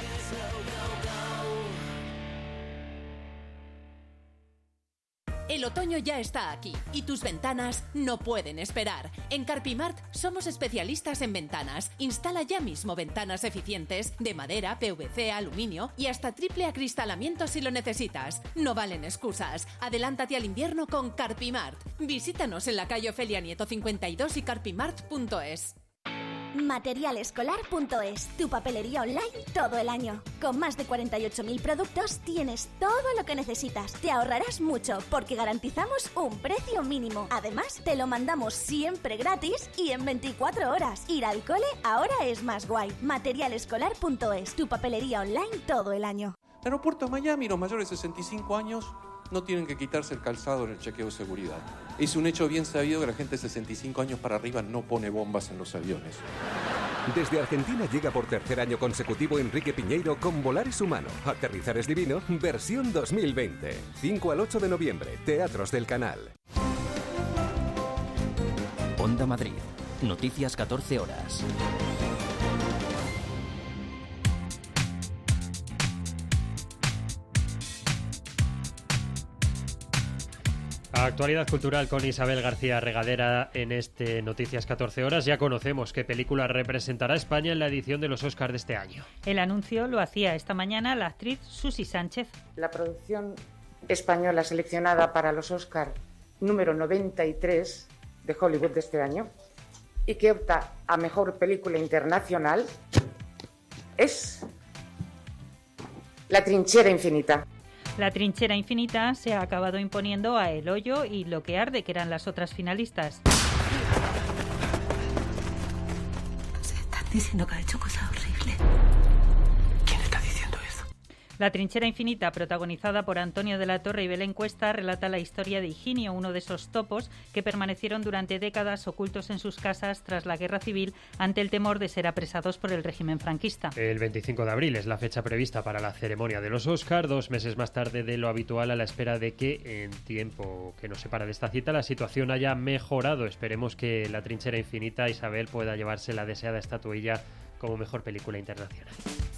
El otoño ya está aquí y tus ventanas no pueden esperar. En Carpimart somos especialistas en ventanas. Instala ya mismo ventanas eficientes de madera, PVC, aluminio y hasta triple acristalamiento si lo necesitas. No valen excusas. Adelántate al invierno con Carpimart. Visítanos en la calle Ofelia Nieto 52 y carpimart.es. Materialescolar.es, tu papelería online todo el año. Con más de 48.000 productos tienes todo lo que necesitas. Te ahorrarás mucho porque garantizamos un precio mínimo. Además, te lo mandamos siempre gratis y en 24 horas. Ir al cole ahora es más guay. Materialescolar.es, tu papelería online todo el año. Aeropuerto Miami, los mayores de 65 años no tienen que quitarse el calzado en el chequeo de seguridad. Es un hecho bien sabido que la gente de 65 años para arriba no pone bombas en los aviones. Desde Argentina llega por tercer año consecutivo Enrique Piñeiro con Volar es humano, aterrizar es divino, versión 2020. 5 al 8 de noviembre, Teatros del Canal. Onda Madrid. Noticias 14 horas. Actualidad cultural con Isabel García Regadera en este Noticias 14 horas. Ya conocemos qué película representará España en la edición de los Oscars de este año. El anuncio lo hacía esta mañana la actriz Susi Sánchez. La producción española seleccionada para los Oscars número 93 de Hollywood de este año y que opta a Mejor Película Internacional es La Trinchera Infinita. La Trinchera Infinita se ha acabado imponiendo a El Hoyo y Lo que arde, que eran las otras finalistas. Se están diciendo que ha hecho cosas horribles. ¿Quién está diciendo eso? La Trinchera Infinita, protagonizada por Antonio de la Torre y Belén Cuesta, relata la historia de Higinio, uno de esos topos que permanecieron durante décadas ocultos en sus casas tras la Guerra Civil ante el temor de ser apresados por el régimen franquista. El 25 de abril es la fecha prevista para la ceremonia de los Oscar, 2 meses más tarde de lo habitual, a la espera de que en tiempo que nos separa de esta cita la situación haya mejorado. Esperemos que La Trinchera Infinita, Isabel, pueda llevarse la deseada estatuilla como mejor película internacional.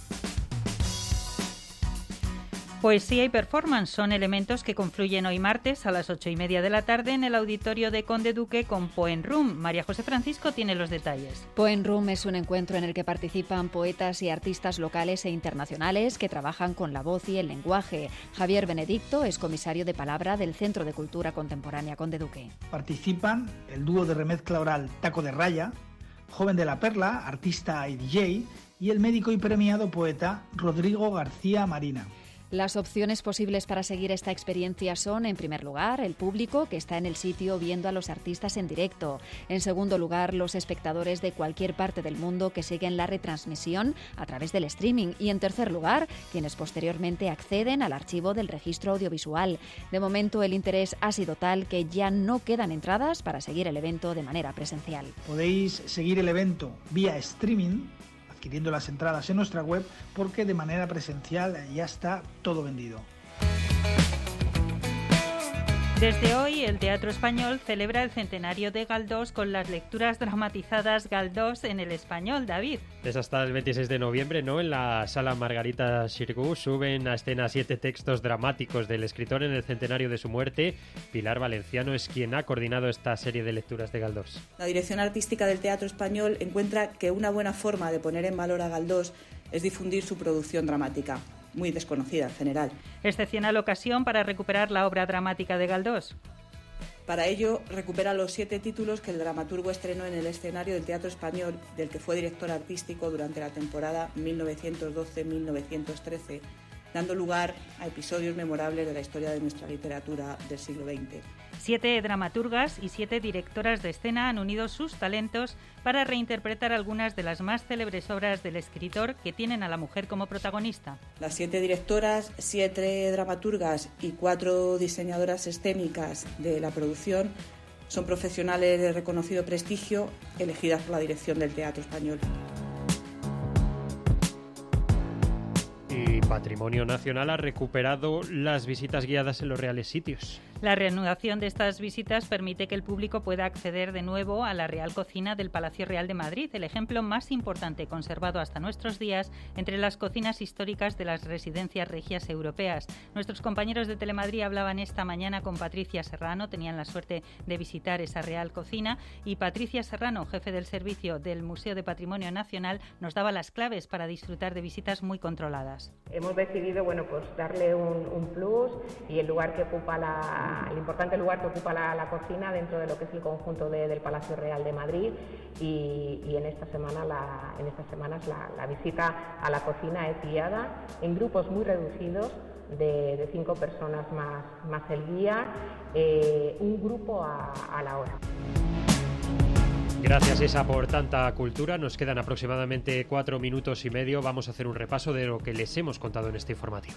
Poesía y performance son elementos que confluyen hoy martes a las 8:30 de la tarde en el auditorio de Conde Duque con Poem Room. María José Francisco tiene los detalles. Poem Room es un encuentro en el que participan poetas y artistas locales e internacionales que trabajan con la voz y el lenguaje. Javier Benedicto es comisario de palabra del Centro de Cultura Contemporánea Conde Duque. Participan el dúo de remezcla oral Taco de Raya, Joven de la Perla, artista y DJ, y el médico y premiado poeta Rodrigo García Marina. Las opciones posibles para seguir esta experiencia son, en primer lugar, el público que está en el sitio viendo a los artistas en directo. En segundo lugar, los espectadores de cualquier parte del mundo que siguen la retransmisión a través del streaming. Y en tercer lugar, quienes posteriormente acceden al archivo del registro audiovisual. De momento, el interés ha sido tal que ya no quedan entradas para seguir el evento de manera presencial. Podéis seguir el evento vía streaming, adquiriendo las entradas en nuestra web, porque de manera presencial ya está todo vendido. Desde hoy, el Teatro Español celebra el centenario de Galdós con las lecturas dramatizadas Galdós en el español. David. Es hasta el 26 de noviembre, ¿no? En la sala Margarita Xirgu suben a escena 7 textos dramáticos del escritor en el centenario de su muerte. Pilar Valenciano es quien ha coordinado esta serie de lecturas de Galdós. La dirección artística del Teatro Español encuentra que una buena forma de poner en valor a Galdós es difundir su producción dramática, muy desconocida en general. Excepcional ocasión para recuperar la obra dramática de Galdós. Para ello, recupera los 7 títulos que el dramaturgo estrenó en el escenario del Teatro Español, del que fue director artístico durante la temporada 1912-1913, dando lugar a episodios memorables de la historia de nuestra literatura del siglo XX. 7 dramaturgas y 7 directoras de escena han unido sus talentos para reinterpretar algunas de las más célebres obras del escritor que tienen a la mujer como protagonista. Las 7 directoras, 7 dramaturgas y 4 diseñadoras escénicas de la producción son profesionales de reconocido prestigio elegidas por la dirección del Teatro Español. Y Patrimonio Nacional ha recuperado las visitas guiadas en los reales sitios. La reanudación de estas visitas permite que el público pueda acceder de nuevo a la Real Cocina del Palacio Real de Madrid, el ejemplo más importante conservado hasta nuestros días entre las cocinas históricas de las residencias regias europeas. Nuestros compañeros de Telemadrid hablaban esta mañana con Patricia Serrano, tenían la suerte de visitar esa Real Cocina, y Patricia Serrano, jefe del servicio del Museo de Patrimonio Nacional, nos daba las claves para disfrutar de visitas muy controladas. Hemos decidido darle un plus y el lugar que ocupa el importante lugar que ocupa la cocina dentro de lo que es el conjunto del Palacio Real de Madrid y en estas semanas la visita a la cocina es guiada en grupos muy reducidos de 5 personas más el guía, un grupo a la hora. Gracias, Isa, por tanta cultura. Nos quedan aproximadamente 4 minutos y medio. Vamos a hacer un repaso de lo que les hemos contado en este informativo.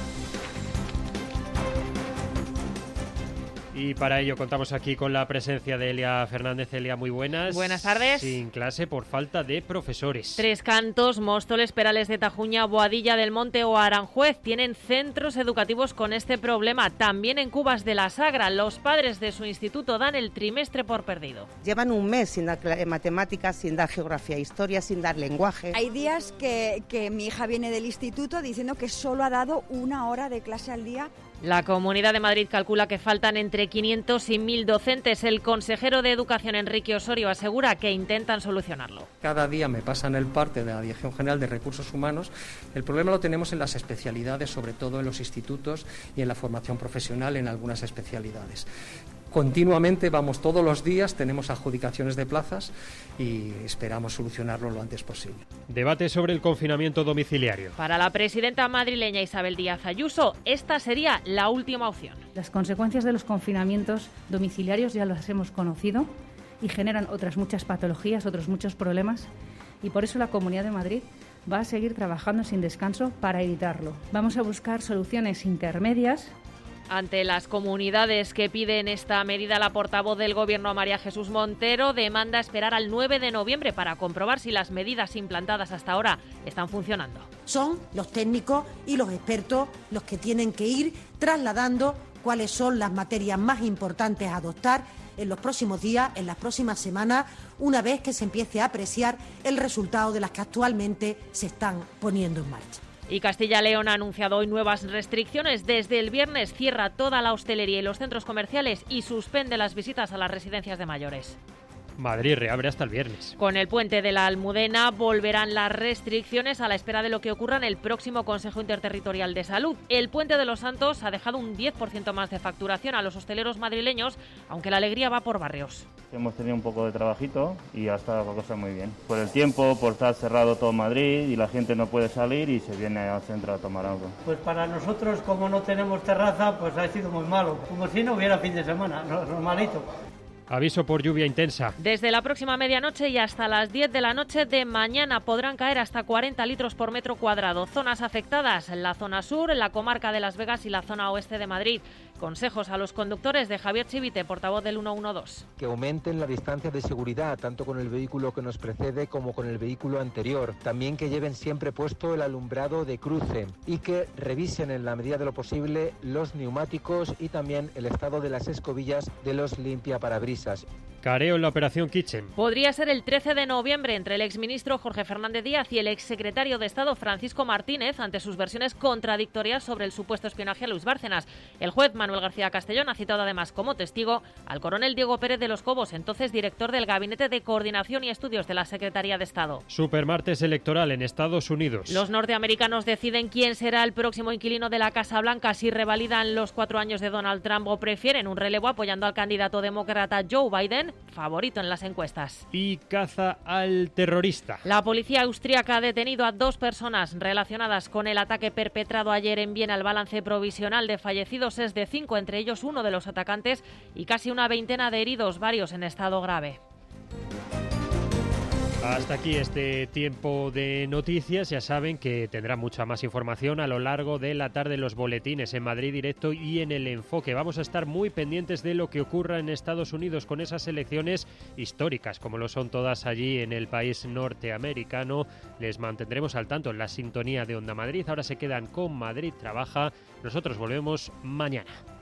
Y para ello contamos aquí con la presencia de Elia Fernández. Elia, muy buenas. Buenas tardes. Sin clase por falta de profesores. Tres Cantos, Móstoles, Perales de Tajuña, Boadilla del Monte o Aranjuez tienen centros educativos con este problema. También en Cubas de la Sagra, los padres de su instituto dan el trimestre por perdido. Llevan un mes sin dar matemáticas, sin dar geografía e historia, sin dar lenguaje. Hay días que mi hija viene del instituto diciendo que solo ha dado 1 hora de clase al día. La Comunidad de Madrid calcula que faltan entre 500 y 1.000 docentes. El consejero de Educación, Enrique Osorio, asegura que intentan solucionarlo. Cada día me pasan el parte de la Dirección General de Recursos Humanos. El problema lo tenemos en las especialidades, sobre todo en los institutos y en la formación profesional en algunas especialidades. Continuamente vamos todos los días, tenemos adjudicaciones de plazas y esperamos solucionarlo lo antes posible. Debate sobre el confinamiento domiciliario. Para la presidenta madrileña Isabel Díaz Ayuso, esta sería la última opción. Las consecuencias de los confinamientos domiciliarios ya las hemos conocido y generan otras muchas patologías, otros muchos problemas, y por eso la Comunidad de Madrid va a seguir trabajando sin descanso para evitarlo. Vamos a buscar soluciones intermedias. Ante las comunidades que piden esta medida, la portavoz del Gobierno, María Jesús Montero, demanda esperar al 9 de noviembre para comprobar si las medidas implantadas hasta ahora están funcionando. Son los técnicos y los expertos los que tienen que ir trasladando cuáles son las materias más importantes a adoptar en los próximos días, en las próximas semanas, una vez que se empiece a apreciar el resultado de las que actualmente se están poniendo en marcha. Y Castilla y León ha anunciado hoy nuevas restricciones. Desde el viernes cierra toda la hostelería y los centros comerciales y suspende las visitas a las residencias de mayores. Madrid reabre hasta el viernes. Con el puente de la Almudena volverán las restricciones a la espera de lo que ocurra en el próximo Consejo Interterritorial de Salud. El puente de los Santos ha dejado un 10% más de facturación a los hosteleros madrileños, aunque la alegría va por barrios. Hemos tenido un poco de trabajito y ha estado la cosa muy bien. Por el tiempo, por estar cerrado todo Madrid y la gente no puede salir y se viene al centro a tomar algo. Pues para nosotros, como no tenemos terraza, pues ha sido muy malo. Como si no hubiera fin de semana, normalito. Aviso por lluvia intensa. Desde la próxima medianoche y hasta las 10 de la noche de mañana podrán caer hasta 40 litros por metro cuadrado. Zonas afectadas: la zona sur, la comarca de Las Vegas y la zona oeste de Madrid. Consejos a los conductores de Javier Chivite, portavoz del 112. Que aumenten la distancia de seguridad, tanto con el vehículo que nos precede como con el vehículo anterior. También que lleven siempre puesto el alumbrado de cruce y que revisen en la medida de lo posible los neumáticos y también el estado de las escobillas de los limpiaparabrisas. Careo en la operación Kitchen. Podría ser el 13 de noviembre entre el exministro Jorge Fernández Díaz y el exsecretario de Estado Francisco Martínez ante sus versiones contradictorias sobre el supuesto espionaje a Luis Bárcenas. El juez Manuel García Castellón ha citado además como testigo al coronel Diego Pérez de los Cobos, entonces director del Gabinete de Coordinación y Estudios de la Secretaría de Estado. Supermartes electoral en Estados Unidos. Los norteamericanos deciden quién será el próximo inquilino de la Casa Blanca, si revalidan los 4 años de Donald Trump o prefieren un relevo apoyando al candidato demócrata Joe Biden, favorito en las encuestas. Y caza al terrorista. La policía austríaca ha detenido a 2 personas relacionadas con el ataque perpetrado ayer en Viena. El balance provisional de fallecidos es de 5, entre ellos uno de los atacantes, y casi una veintena de heridos, varios en estado grave. Hasta aquí este tiempo de noticias. Ya saben que tendrá mucha más información a lo largo de la tarde en los boletines, en Madrid Directo y en El Enfoque. Vamos a estar muy pendientes de lo que ocurra en Estados Unidos con esas elecciones históricas, como lo son todas allí en el país norteamericano. Les mantendremos al tanto en la sintonía de Onda Madrid. Ahora se quedan con Madrid Trabaja. Nosotros volvemos mañana.